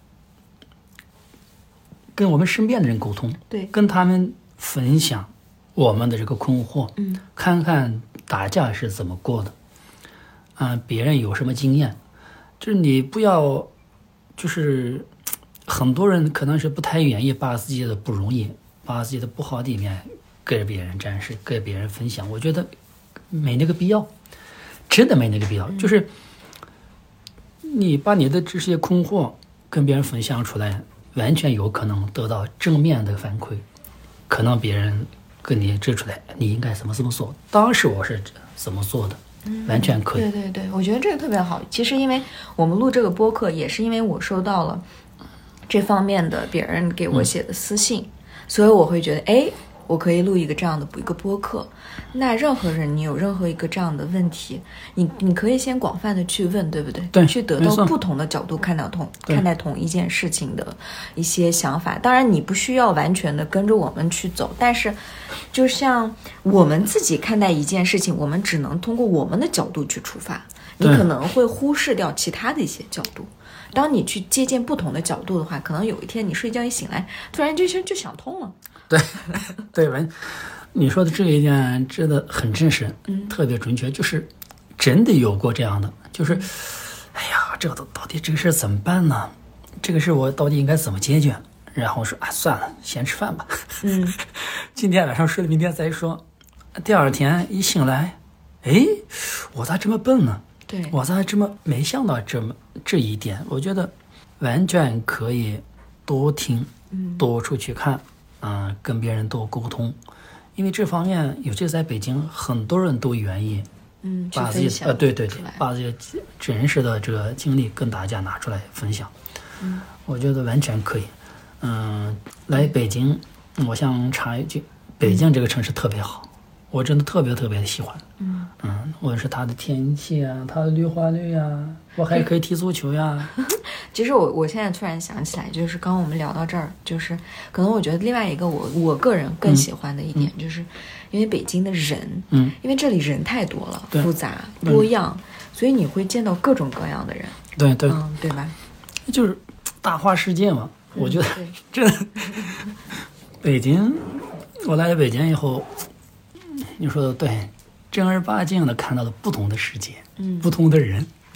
Speaker 1: 跟我们身边的人沟通，
Speaker 2: 对，
Speaker 1: 跟他们分享我们的这个困惑，
Speaker 2: 嗯，
Speaker 1: 看看大家是怎么过的，啊、呃，别人有什么经验，就是你不要，就是很多人可能是不太愿意把自己的不容易，把自己的不好的一面给别人展示，给别人分享，我觉得没那个必要，真的没那个必要，嗯、就是你把你的这些困惑跟别人分享出来。完全有可能得到正面的反馈，可能别人跟你指出来你应该怎么怎么做，当时我是怎么做的，嗯、完全可以。
Speaker 2: 对对对，我觉得这个特别好。其实因为我们录这个播客，也是因为我收到了这方面的别人给我写的私信，嗯、所以我会觉得，哎，我可以录一个这样的一个播客。那任何人，你有任何一个这样的问题，你你可以先广泛的去问，对不对？
Speaker 1: 对，
Speaker 2: 去得到不同的角度看到同看待同一件事情的一些想法。当然，你不需要完全的跟着我们去走，但是，就像我们自己看待一件事情，我们只能通过我们的角度去出发，你可能会忽视掉其他的一些角度。当你去借鉴不同的角度的话，可能有一天你睡觉一醒来，突然就就想通了。
Speaker 1: 对，对，完。你说的这一点真的很真实，嗯，特别准确，就是真的有过这样的，就是，哎呀，这个到底这个事怎么办呢？这个事我到底应该怎么解决？然后说啊，算了，先吃饭吧。
Speaker 2: 嗯，
Speaker 1: 今天晚上睡了，明天再说。第二天一醒来，哎，我咋这么笨呢？
Speaker 2: 对，
Speaker 1: 我咋这么没想到这么这一点？我觉得完全可以多听，
Speaker 2: 嗯，
Speaker 1: 多出去看，嗯、呃，跟别人多沟通。因为这方面，尤其在北京，很多人都愿意，
Speaker 2: 嗯，
Speaker 1: 把自己呃，对对对，把自己真实的这个经历跟大家拿出来分享，
Speaker 2: 嗯，
Speaker 1: 我觉得完全可以。嗯，来北京，我想插一句，北京这个城市特别好，嗯、我真的特别特别的喜欢。
Speaker 2: 嗯
Speaker 1: 嗯，无论是它的天气啊，它的绿化率啊，我还可以踢足球呀。
Speaker 2: 其实我我现在突然想起来，就是刚刚我们聊到这儿，就是可能我觉得另外一个我我个人更喜欢的一点，就是、嗯、因为北京的人，
Speaker 1: 嗯，
Speaker 2: 因为这里人太多了，复杂多样，所以你会见到各种各样的人，
Speaker 1: 对对，
Speaker 2: 嗯，对吧？
Speaker 1: 就是大话世界嘛，我觉得真的。北京，我来北京以后，你说的对，正儿八经的看到了不同的世界，
Speaker 2: 嗯，
Speaker 1: 不同的人。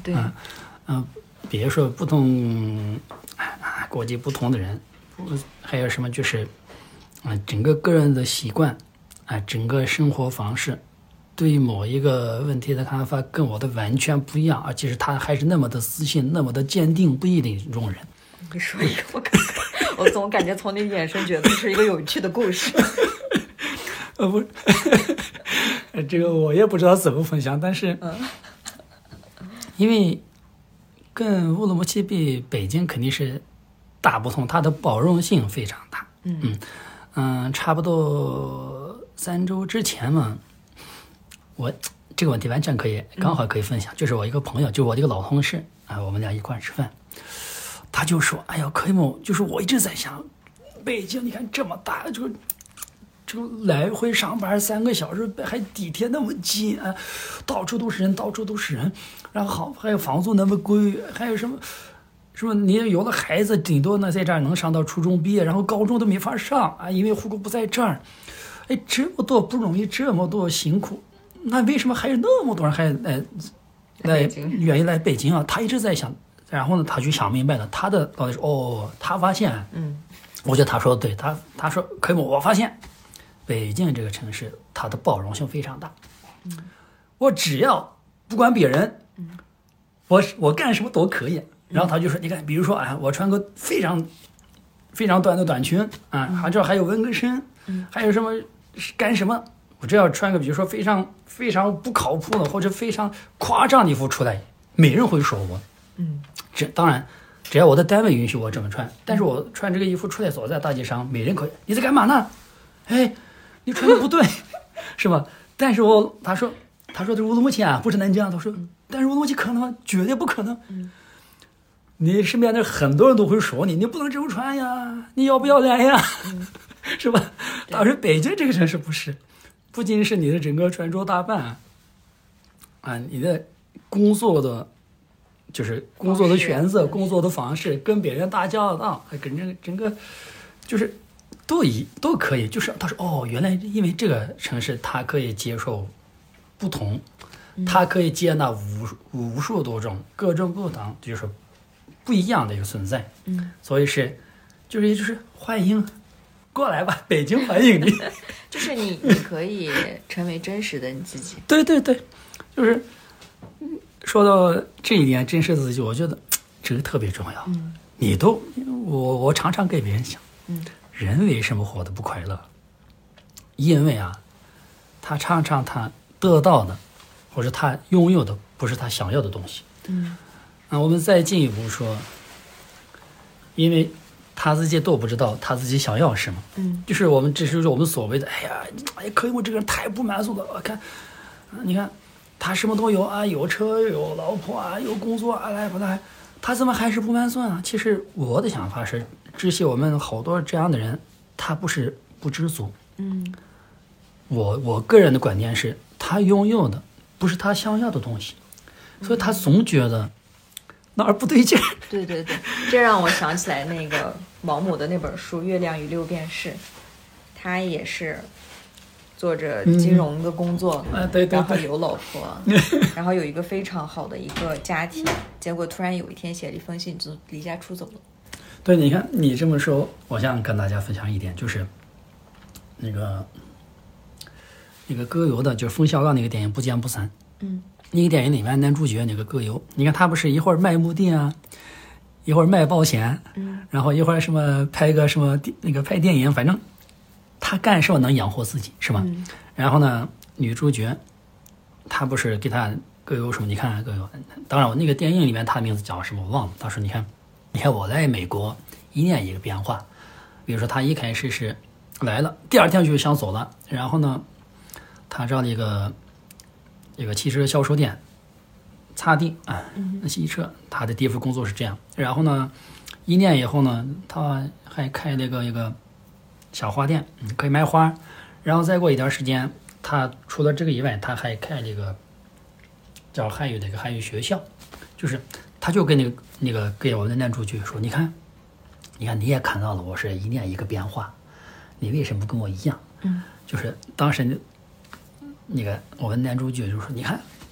Speaker 2: 对，
Speaker 1: 嗯、呃，比如说不同国籍不同的人，还有什么就是啊、呃，整个个人的习惯啊、呃，整个生活方式。对某一个问题的看法跟我的完全不一样，而且是他还是那么的自信，那么的坚定，不一定容忍。
Speaker 2: 你说一个，我看看，我总感觉从你眼神觉得是一个有趣的故事。
Speaker 1: 呃，不，这个我也不知道怎么分享，但是，
Speaker 2: 嗯，
Speaker 1: 因为跟乌鲁木齐比，北京肯定是大不同，它的包容性非常大。
Speaker 2: 嗯
Speaker 1: 嗯嗯，差不多三周之前嘛。我这个问题完全可以刚好可以分享，就是我一个朋友，就是我的一个老同事啊，我们俩一块吃饭，他就说：“哎呀，可以吗？就是我一直在想，北京你看这么大，就就来回上班三个小时，还地铁那么近啊，到处都是人，到处都是人，然后好还有房租那么贵，还有什么什么你有了孩子，顶多呢在这儿能上到初中毕业，然后高中都没法上啊，因为户口不在这儿，哎，这么多不容易，这么多辛苦。”那为什么还有那么多人还来来愿意来北京啊？他一直在想，然后呢，他就想明白了，他的到底是哦，他发现，
Speaker 2: 嗯，
Speaker 1: 我觉得他说的对，他他说可以吗？我发现北京这个城市，它的包容性非常大。
Speaker 2: 嗯，
Speaker 1: 我只要不管别人，
Speaker 2: 嗯，
Speaker 1: 我我干什么都可以。然后他就说，你看，比如说啊，我穿个非常非常短的短裙啊，还这还有纹个身，
Speaker 2: 嗯，
Speaker 1: 还有什么干什么？我只要穿个比如说非常非常不靠谱的或者非常夸张的衣服出来，没人会说我。
Speaker 2: 嗯，
Speaker 1: 这当然，只要我的单位允许我这么穿，但是我穿这个衣服出来走在大街上，没人可以。你在干嘛呢？哎，你穿的不对，是吧？但是我他说他说的是乌鲁木齐啊，不是南京。他说，但是乌鲁木齐可能吗？绝对不可能。
Speaker 2: 嗯，
Speaker 1: 你身边的很多人都会说你，你不能这么穿呀，你要不要脸呀？
Speaker 2: 嗯、
Speaker 1: 是吧？当时北京这个城市不是。不仅是你的整个穿着打扮啊，你的工作的，就是工作的选择、工作的方式，跟别人打交道，跟整整个就是都一都可以。就是他说哦，原来因为这个城市它可以接受不同，它可以接纳无无数多种各种各样就是不一样的一个存在。
Speaker 2: 嗯，
Speaker 1: 所以是就是就是欢迎。过来吧，北京欢迎你。
Speaker 2: 就是你，你可以成为真实的你自己。
Speaker 1: 对对对，就是说到这一点，真实的自己，我觉得这个特别重要。
Speaker 2: 嗯，
Speaker 1: 你都我我常常给别人讲，
Speaker 2: 嗯，
Speaker 1: 人为什么活得不快乐？因为啊，他常常他得到的或者他拥有的不是他想要的东西。
Speaker 2: 嗯，
Speaker 1: 啊，我们再进一步说，因为。他自己都不知道他自己想要什么，
Speaker 2: 嗯，
Speaker 1: 就是我们这是我们所谓的，哎呀，哎，可以，我这个人太不满足了。我看，你看，他什么都有啊，有车有老婆啊，有工作啊，来不来？他怎么还是不满足啊？其实我的想法是，这些我们好多这样的人，他不是不知足，
Speaker 2: 嗯，
Speaker 1: 我我个人的观点是，他拥有的不是他想要的东西，所以他总觉得哪儿不对劲儿。
Speaker 2: 对对对，这让我想起来那个毛姆的那本书《月亮与六便士》，他也是做着金融的工作，
Speaker 1: 嗯啊、对对对，
Speaker 2: 然后有老婆，然后有一个非常好的一个家庭，结果突然有一天写了一封信就离家出走了。
Speaker 1: 对，你看你这么说，我想跟大家分享一点，就是那个那个葛优的，就是冯小刚那个电影《不见不散》。
Speaker 2: 嗯。
Speaker 1: 那个电影里面男主角那个葛优，你看他不是一会儿卖墓地啊，一会儿卖保险，
Speaker 2: 嗯，
Speaker 1: 然后一会儿什么拍个什么那个拍电影，反正他干什么能养活自己是吧？
Speaker 2: 嗯、
Speaker 1: 然后呢，女主角她不是给他葛优什么？你看葛优，当然我那个电影里面他的名字叫什么我忘了。他说你看，你看我来美国一年一个变化，比如说他一开始是来了，第二天就想走了，然后呢，他找了一个。一个汽车销售店，擦地啊，洗车。他的第一份工作是这样。然后呢，一年以后呢，他还开了一个一个小花店，可以卖花。然后再过一段时间，他除了这个以外，他还开了一个叫汉语的一个汉语学校。就是他就跟那个那个给我的男主角说：“你看，你看，你也看到了，我是一年一个变化，你为什么不跟我一样？”
Speaker 2: 嗯，
Speaker 1: 就是当时。那个我们男主角就说：“你看，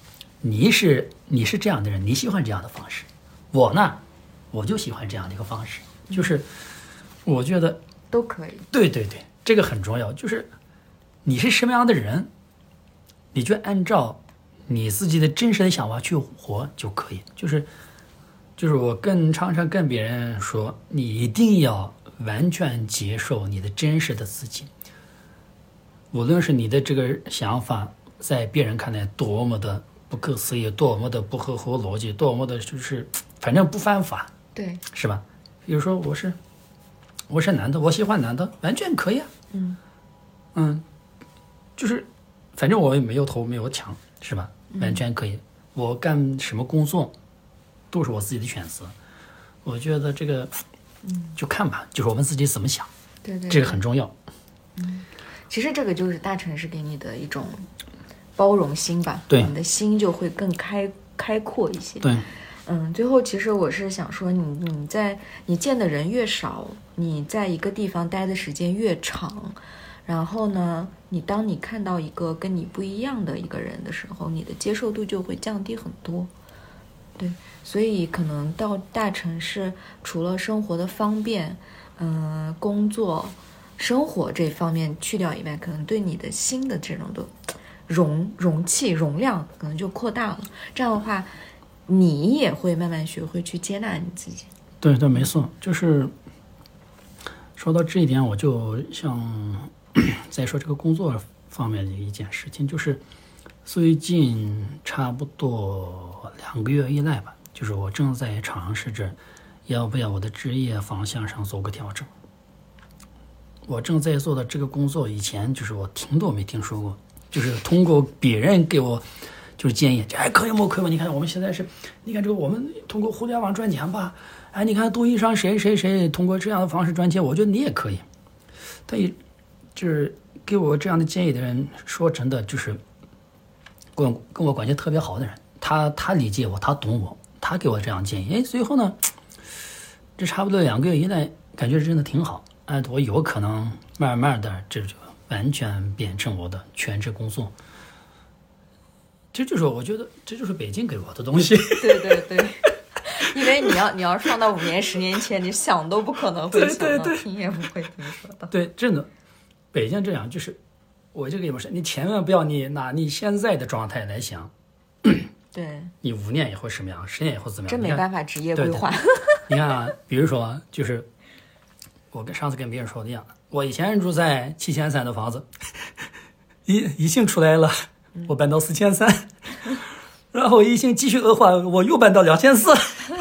Speaker 1: 你是你是这样的人，你喜欢这样的方式，我呢，我就喜欢这样的一个方式，就是我觉得
Speaker 2: 都可以。
Speaker 1: 对对对，这个很重要，就是你是什么样的人，你就按照你自己的真实的想法去活就可以。就是就是我更常常跟别人说，你一定要完全接受你的真实的自己，无论是你的这个想法在别人看来多么的不可思议，多么的不合乎逻辑，多么的就是反正不犯法，
Speaker 2: 对，
Speaker 1: 是吧？比如说我是我是男的，我喜欢男的，完全可以啊。
Speaker 2: 嗯
Speaker 1: 嗯，就是反正我也没有头没有墙，是吧？完全可以。我干什么工作都是我自己的选择。我觉得这个就看吧，就是我们自己怎么想，
Speaker 2: 对对，
Speaker 1: 这个很重要。
Speaker 2: 其实这个就是大城市给你的一种包容心吧，
Speaker 1: 对
Speaker 2: 你的心就会更开开阔一些。
Speaker 1: 对，
Speaker 2: 嗯，最后其实我是想说你，你在你见的人越少，你在一个地方待的时间越长，然后呢，你当你看到一个跟你不一样的一个人的时候，你的接受度就会降低很多。对，所以可能到大城市，除了生活的方便，嗯、工作、生活这方面去掉以外，可能对你的心的这种的容容器容量可能就扩大了。这样的话，你也会慢慢学会去接纳你自己。
Speaker 1: 对对，没错，就是说到这一点，我就想再说这个工作方面的一件事情，就是最近差不多两个月以来吧，就是我正在尝试着要不要我的职业方向上做个调整。我正在做的这个工作，以前就是我听都没听说过，就是通过别人给我就是建议，这还可以吗？可以吗？你看我们现在是，你看这个我们通过互联网赚钱吧，哎，你看抖音上谁谁谁通过这样的方式赚钱，我觉得你也可以。他也就是给我这样的建议的人，说真的就是跟我跟我关系特别好的人，他他理解我，他懂我，他给我这样建议。哎，最后呢，这差不多两个月以来，感觉真的挺好。哎，我有可能慢慢的这就完全变成我的全职工作。这就是我觉得这就是北京给我的东西。
Speaker 2: 对对对，因为你要你要放到五年十年前，你想都不可能会想到，
Speaker 1: 对对对
Speaker 2: 听也不会听说到。
Speaker 1: 对，真的，北京这样就是，我就跟你们说，你千万不要你拿你现在的状态来想，
Speaker 2: 对，
Speaker 1: 你五年以后什么样，十年以后怎么样，
Speaker 2: 真没办法职业规划。
Speaker 1: 你看啊，比如说，就是我跟上次跟别人说的一样，我以前住在七千三的房子，疫疫情出来了，我搬到四千三，然后疫情继续恶化，我又搬到两千四。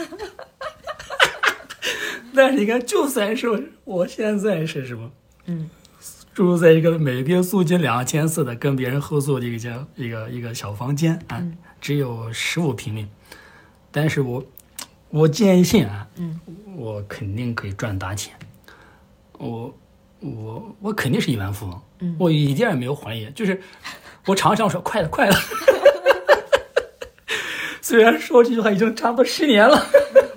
Speaker 1: 但是你看，就算是我现在是什么，
Speaker 2: 嗯，
Speaker 1: 住在一个每月租金两千四的跟别人合租的一个家一个一个小房间啊，
Speaker 2: 嗯、
Speaker 1: 只有十五平米，但是我我坚信啊，
Speaker 2: 嗯，
Speaker 1: 我肯定可以赚大钱，我我我肯定是亿万富翁，
Speaker 2: 嗯，
Speaker 1: 我一点也没有怀疑，就是我常常说快了快了，虽然说这句话已经差不多十年了。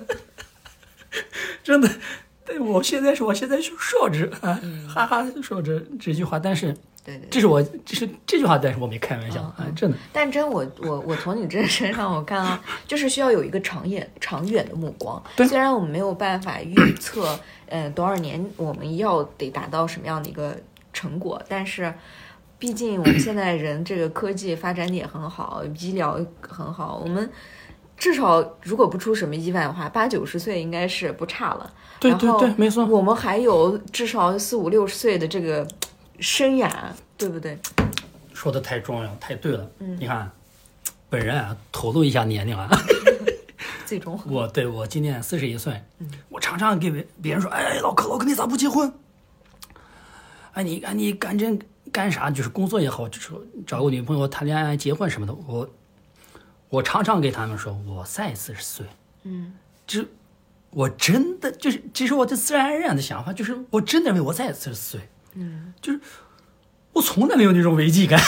Speaker 1: 真的，对，我现在是我现在就说着啊，哈哈说着这句话，但是，
Speaker 2: 对对，
Speaker 1: 这是我这是这句话，但是我没开玩笑啊，真的。
Speaker 2: 但真我我我从你这身上我看到，就是需要有一个长远长远的目光。
Speaker 1: 对，
Speaker 2: 虽然我们没有办法预测，呃，多少年我们要得达到什么样的一个成果，但是，毕竟我们现在人这个科技发展的也很好，医疗很好，我们。至少如果不出什么意外的话，八九十岁应该是不差了。
Speaker 1: 对对对，没错。
Speaker 2: 我们还有至少四五六十岁的这个生涯，对不对？
Speaker 1: 说的太重要，太对了。
Speaker 2: 嗯，
Speaker 1: 你看，本人啊，透露一下年龄啊。
Speaker 2: 最终，
Speaker 1: 我对我今年四十一岁。
Speaker 2: 嗯，
Speaker 1: 我常常给别人说，哎，老柯老柯，你咋不结婚？哎，你哎你干这干啥？就是工作也好，就是找个女朋友、谈恋爱、结婚什么的，我。我常常给他们说，我才四十岁，
Speaker 2: 嗯，
Speaker 1: 就我真的就是，这是我的自然而然的想法，就是我真的认为我才四十岁，
Speaker 2: 嗯，
Speaker 1: 就是我从来没有那种危机感，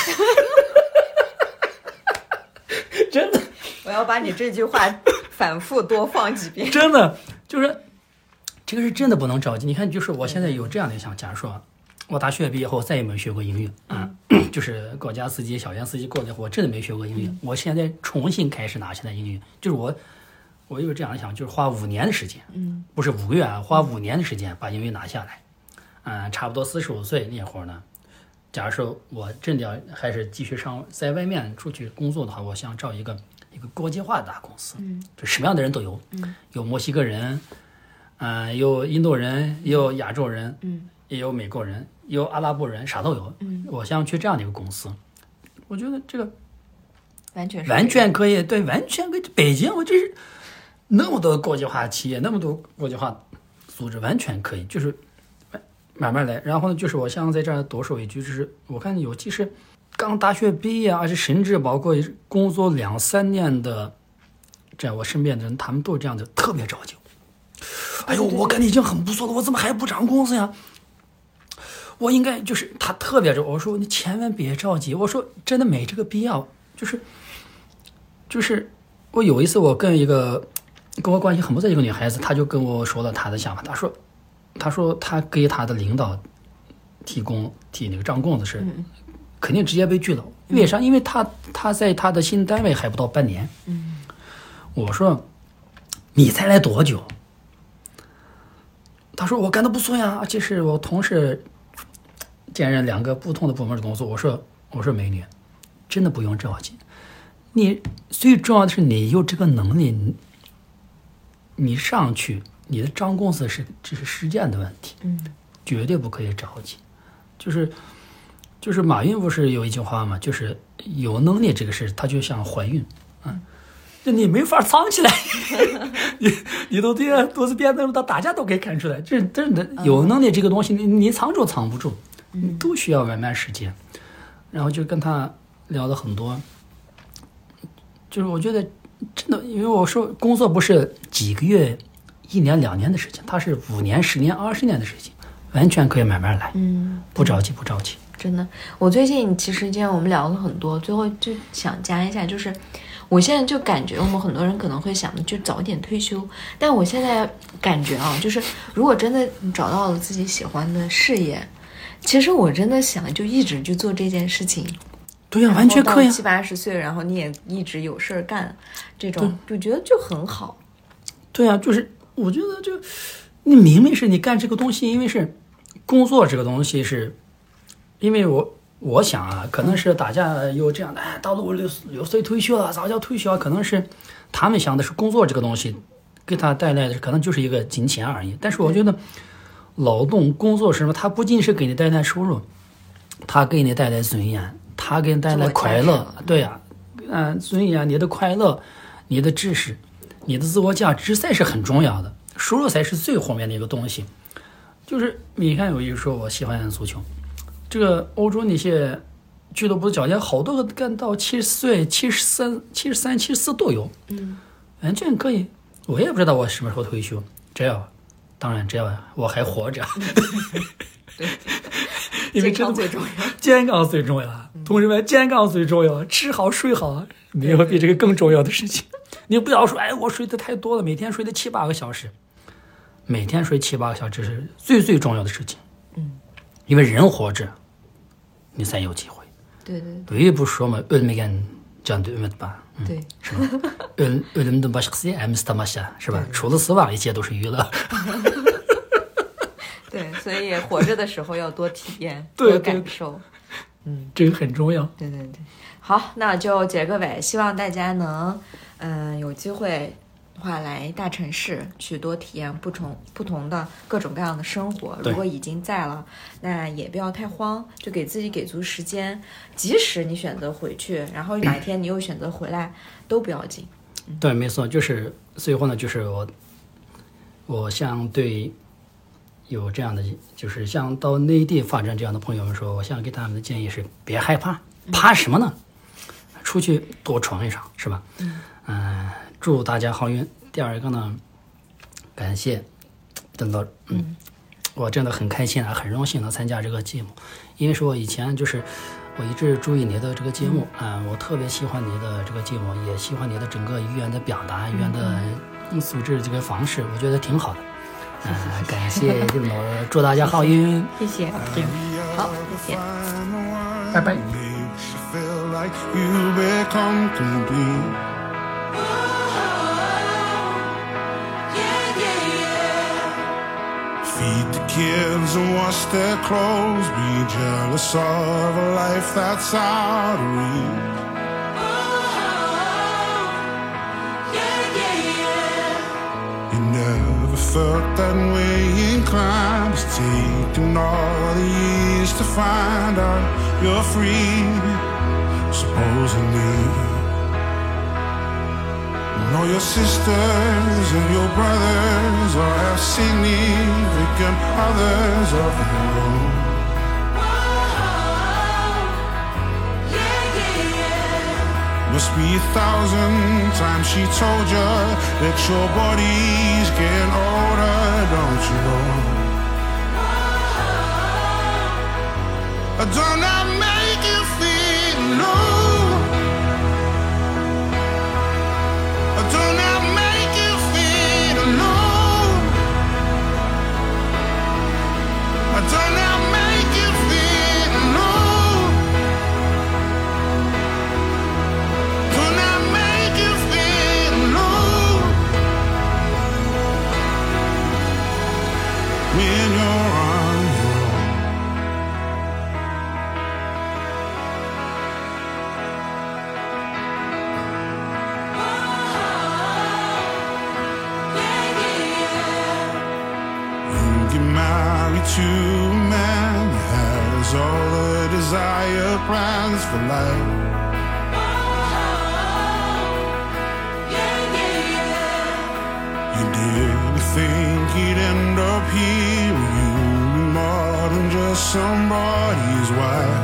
Speaker 1: 真的。
Speaker 2: 我要把你这句话反复多放几遍，
Speaker 1: 真的就是这个是真的不能着急。你看，就是我现在有这样的想，假如说我大学毕业后再也没有学过英语啊。嗯就是高家司机、小员司机过来，我真的没学过英语。我现在重新开始拿现在英语，就是我，我有这样想，就是花五年的时间，
Speaker 2: 嗯，
Speaker 1: 不是五个月啊，花五年的时间把英语拿下来。嗯，差不多四十五岁那会儿呢，假如说我真的要还是继续上在外面出去工作的话，我想找一个一个国际化的大公司，
Speaker 2: 嗯，
Speaker 1: 就什么样的人都有，
Speaker 2: 嗯，
Speaker 1: 有墨西哥人，嗯、呃，有印度人，也有亚洲人，
Speaker 2: 嗯，
Speaker 1: 也有美国人，也有阿拉伯人，啥都有。
Speaker 2: 嗯，
Speaker 1: 我想去这样的一个公司，我觉得这个
Speaker 2: 完全是
Speaker 1: 完全可以，对，完全可以。北京，我这是那么多国际化企业，那么多国际化组织，完全可以，就是慢慢来。然后呢，就是我想在这儿多说一句，就是我看有其实刚大学毕业，而且甚至包括工作两三年的，这样我身边的人，他们都这样的，特别着急。哎呦，我感觉已经很不错了，我怎么还不涨工资呀？我应该就是他特别着，我说你千万别着急，我说真的没这个必要，就是就是我有一次我跟一个跟我关系很不错的一个女孩子，她就跟我说了她的想法，她说她说她给她的领导提供提那个涨工资时，肯定直接被拒了，为啥？因为她她在她的新单位还不到半年。
Speaker 2: 嗯，
Speaker 1: 我说你才来多久？他说我干得不错呀，而且是我同事兼任两个不同的部门的工作。我说我说美女，真的不用着急，你最重要的是你有这个能力，你你上去，你的涨工资是只是时间的问题，
Speaker 2: 嗯，
Speaker 1: 绝对不可以着急。就是就是马云不是有一句话嘛，就是有能力这个事，它就像怀孕，嗯。这你没法藏起来，你你都这样肚子变那到大家都可以看出来，这真的有能力这个东西，你你藏住藏不住，你都需要慢慢时间。然后就跟他聊了很多，就是我觉得真的，因为我说工作不是几个月、一年、两年的事情，它是五年、十年、二十年的事情，完全可以慢慢来，
Speaker 2: 嗯，
Speaker 1: 不着急，不着急。
Speaker 2: 真的，我最近其实今天我们聊了很多，最后就想加一下，就是我现在就感觉我们很多人可能会想就早点退休，但我现在感觉啊，就是如果真的找到了自己喜欢的事业，其实我真的想就一直去做这件事情。
Speaker 1: 对呀、啊，完全可以、啊。
Speaker 2: 七八十岁，然后你也一直有事儿干，这种就觉得就很好。
Speaker 1: 对呀、啊，就是我觉得就你明明是你干这个东西，因为是工作这个东西是。因为我我想啊，可能是大家有这样的，哎，到了我六六岁退休了，咋叫退休啊？可能是他们想的是工作这个东西给他带来的可能就是一个金钱而已。但是我觉得劳动工作是什么？它不仅是给你带来收入，它给你带来尊严，它给你带来快乐。对呀、啊，嗯，尊严，你的快乐，你的知识，你的自我价值才是很重要的，收入才是最后面的一个东西。就是你看，有一个说我喜欢足球。这个欧洲那些俱乐部的教练，好多个干到七十岁、七十三、七十三、七十四都有，
Speaker 2: 嗯，
Speaker 1: 完全可以。我也不知道我什么时候退休，只要，当然只要我还活着，
Speaker 2: 对，
Speaker 1: 因为
Speaker 2: 健康最重要，
Speaker 1: 健康最重要，同志们，健康最重要，吃好睡好，没有比这个更重要的事情。你不要说，哎，我睡得太多了，每天睡得七八个小时，每天睡七八个小时是最最重要的事情，
Speaker 2: 嗯，
Speaker 1: 因为人活着。你才有机会。
Speaker 2: 对对
Speaker 1: 对。对不说嘛，ölmegen can ümit吧。
Speaker 2: 对。
Speaker 1: 是吧？öl ölümden başkası emsi tamasha，是吧？除了死亡，一切都是娱乐。
Speaker 2: 对，所以活着的时候要多体验，
Speaker 1: 多
Speaker 2: 感受。
Speaker 1: 嗯，这个很重要。
Speaker 2: 对对对。好，那就结个尾，希望大家能，嗯、呃，有机会。话来大城市去多体验不同不同的各种各样的生活。如果已经在了，那也不要太慌，就给自己给足时间。即使你选择回去，然后哪一天你又选择回来，都不要紧。
Speaker 1: 嗯、对，没错，就是最后呢，就是我，我想对有这样的，就是像到内地发展这样的朋友们说，我想给他们的建议是：别害怕，怕什么呢？出去多闯一闯，是吧？嗯。呃祝大家好运。第二个呢，感谢真的，嗯，我真的很开心啊，很荣幸的参加这个节目，因为是我以前就是我一直注意你的这个节目啊、嗯，我特别喜欢你的这个节目，也喜欢你的整个语言的表达、语言的素质这个方式，我觉得挺好的。嗯、呃，感谢这么，祝大家好运，
Speaker 2: 谢谢，嗯，好，谢谢。
Speaker 1: 拜拜。
Speaker 3: makes you feel like you become complete. Feed the kids and wash their clothes. Be jealous of a life that's out of reach. You never felt that way inclined. It's taken all the years to find out you're free, supposedly. Know your sisters and your brothers all have significant others of their own. Must be a thousand times she told you that your body's getting older, don't you know? Don't that make you feel low? Don't that make you feel alone? Don't that make you feel alone? Don't that make you feel alone? When you're on your own. Married to a man that has all the desired plans for life. You didn't think he'd end up here with you, more than just somebody's wife.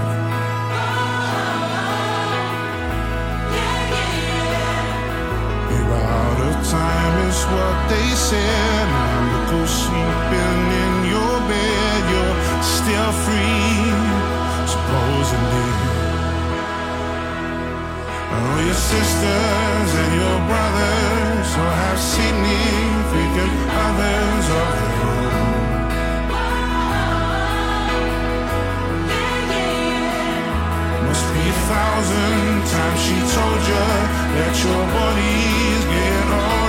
Speaker 3: You're out of time is what they said. Go sleeping in your bed, you're still free, supposedly. Oh, your sisters and your brothers all have significant others of their own. Must be a thousand times she told you that your body's getting old.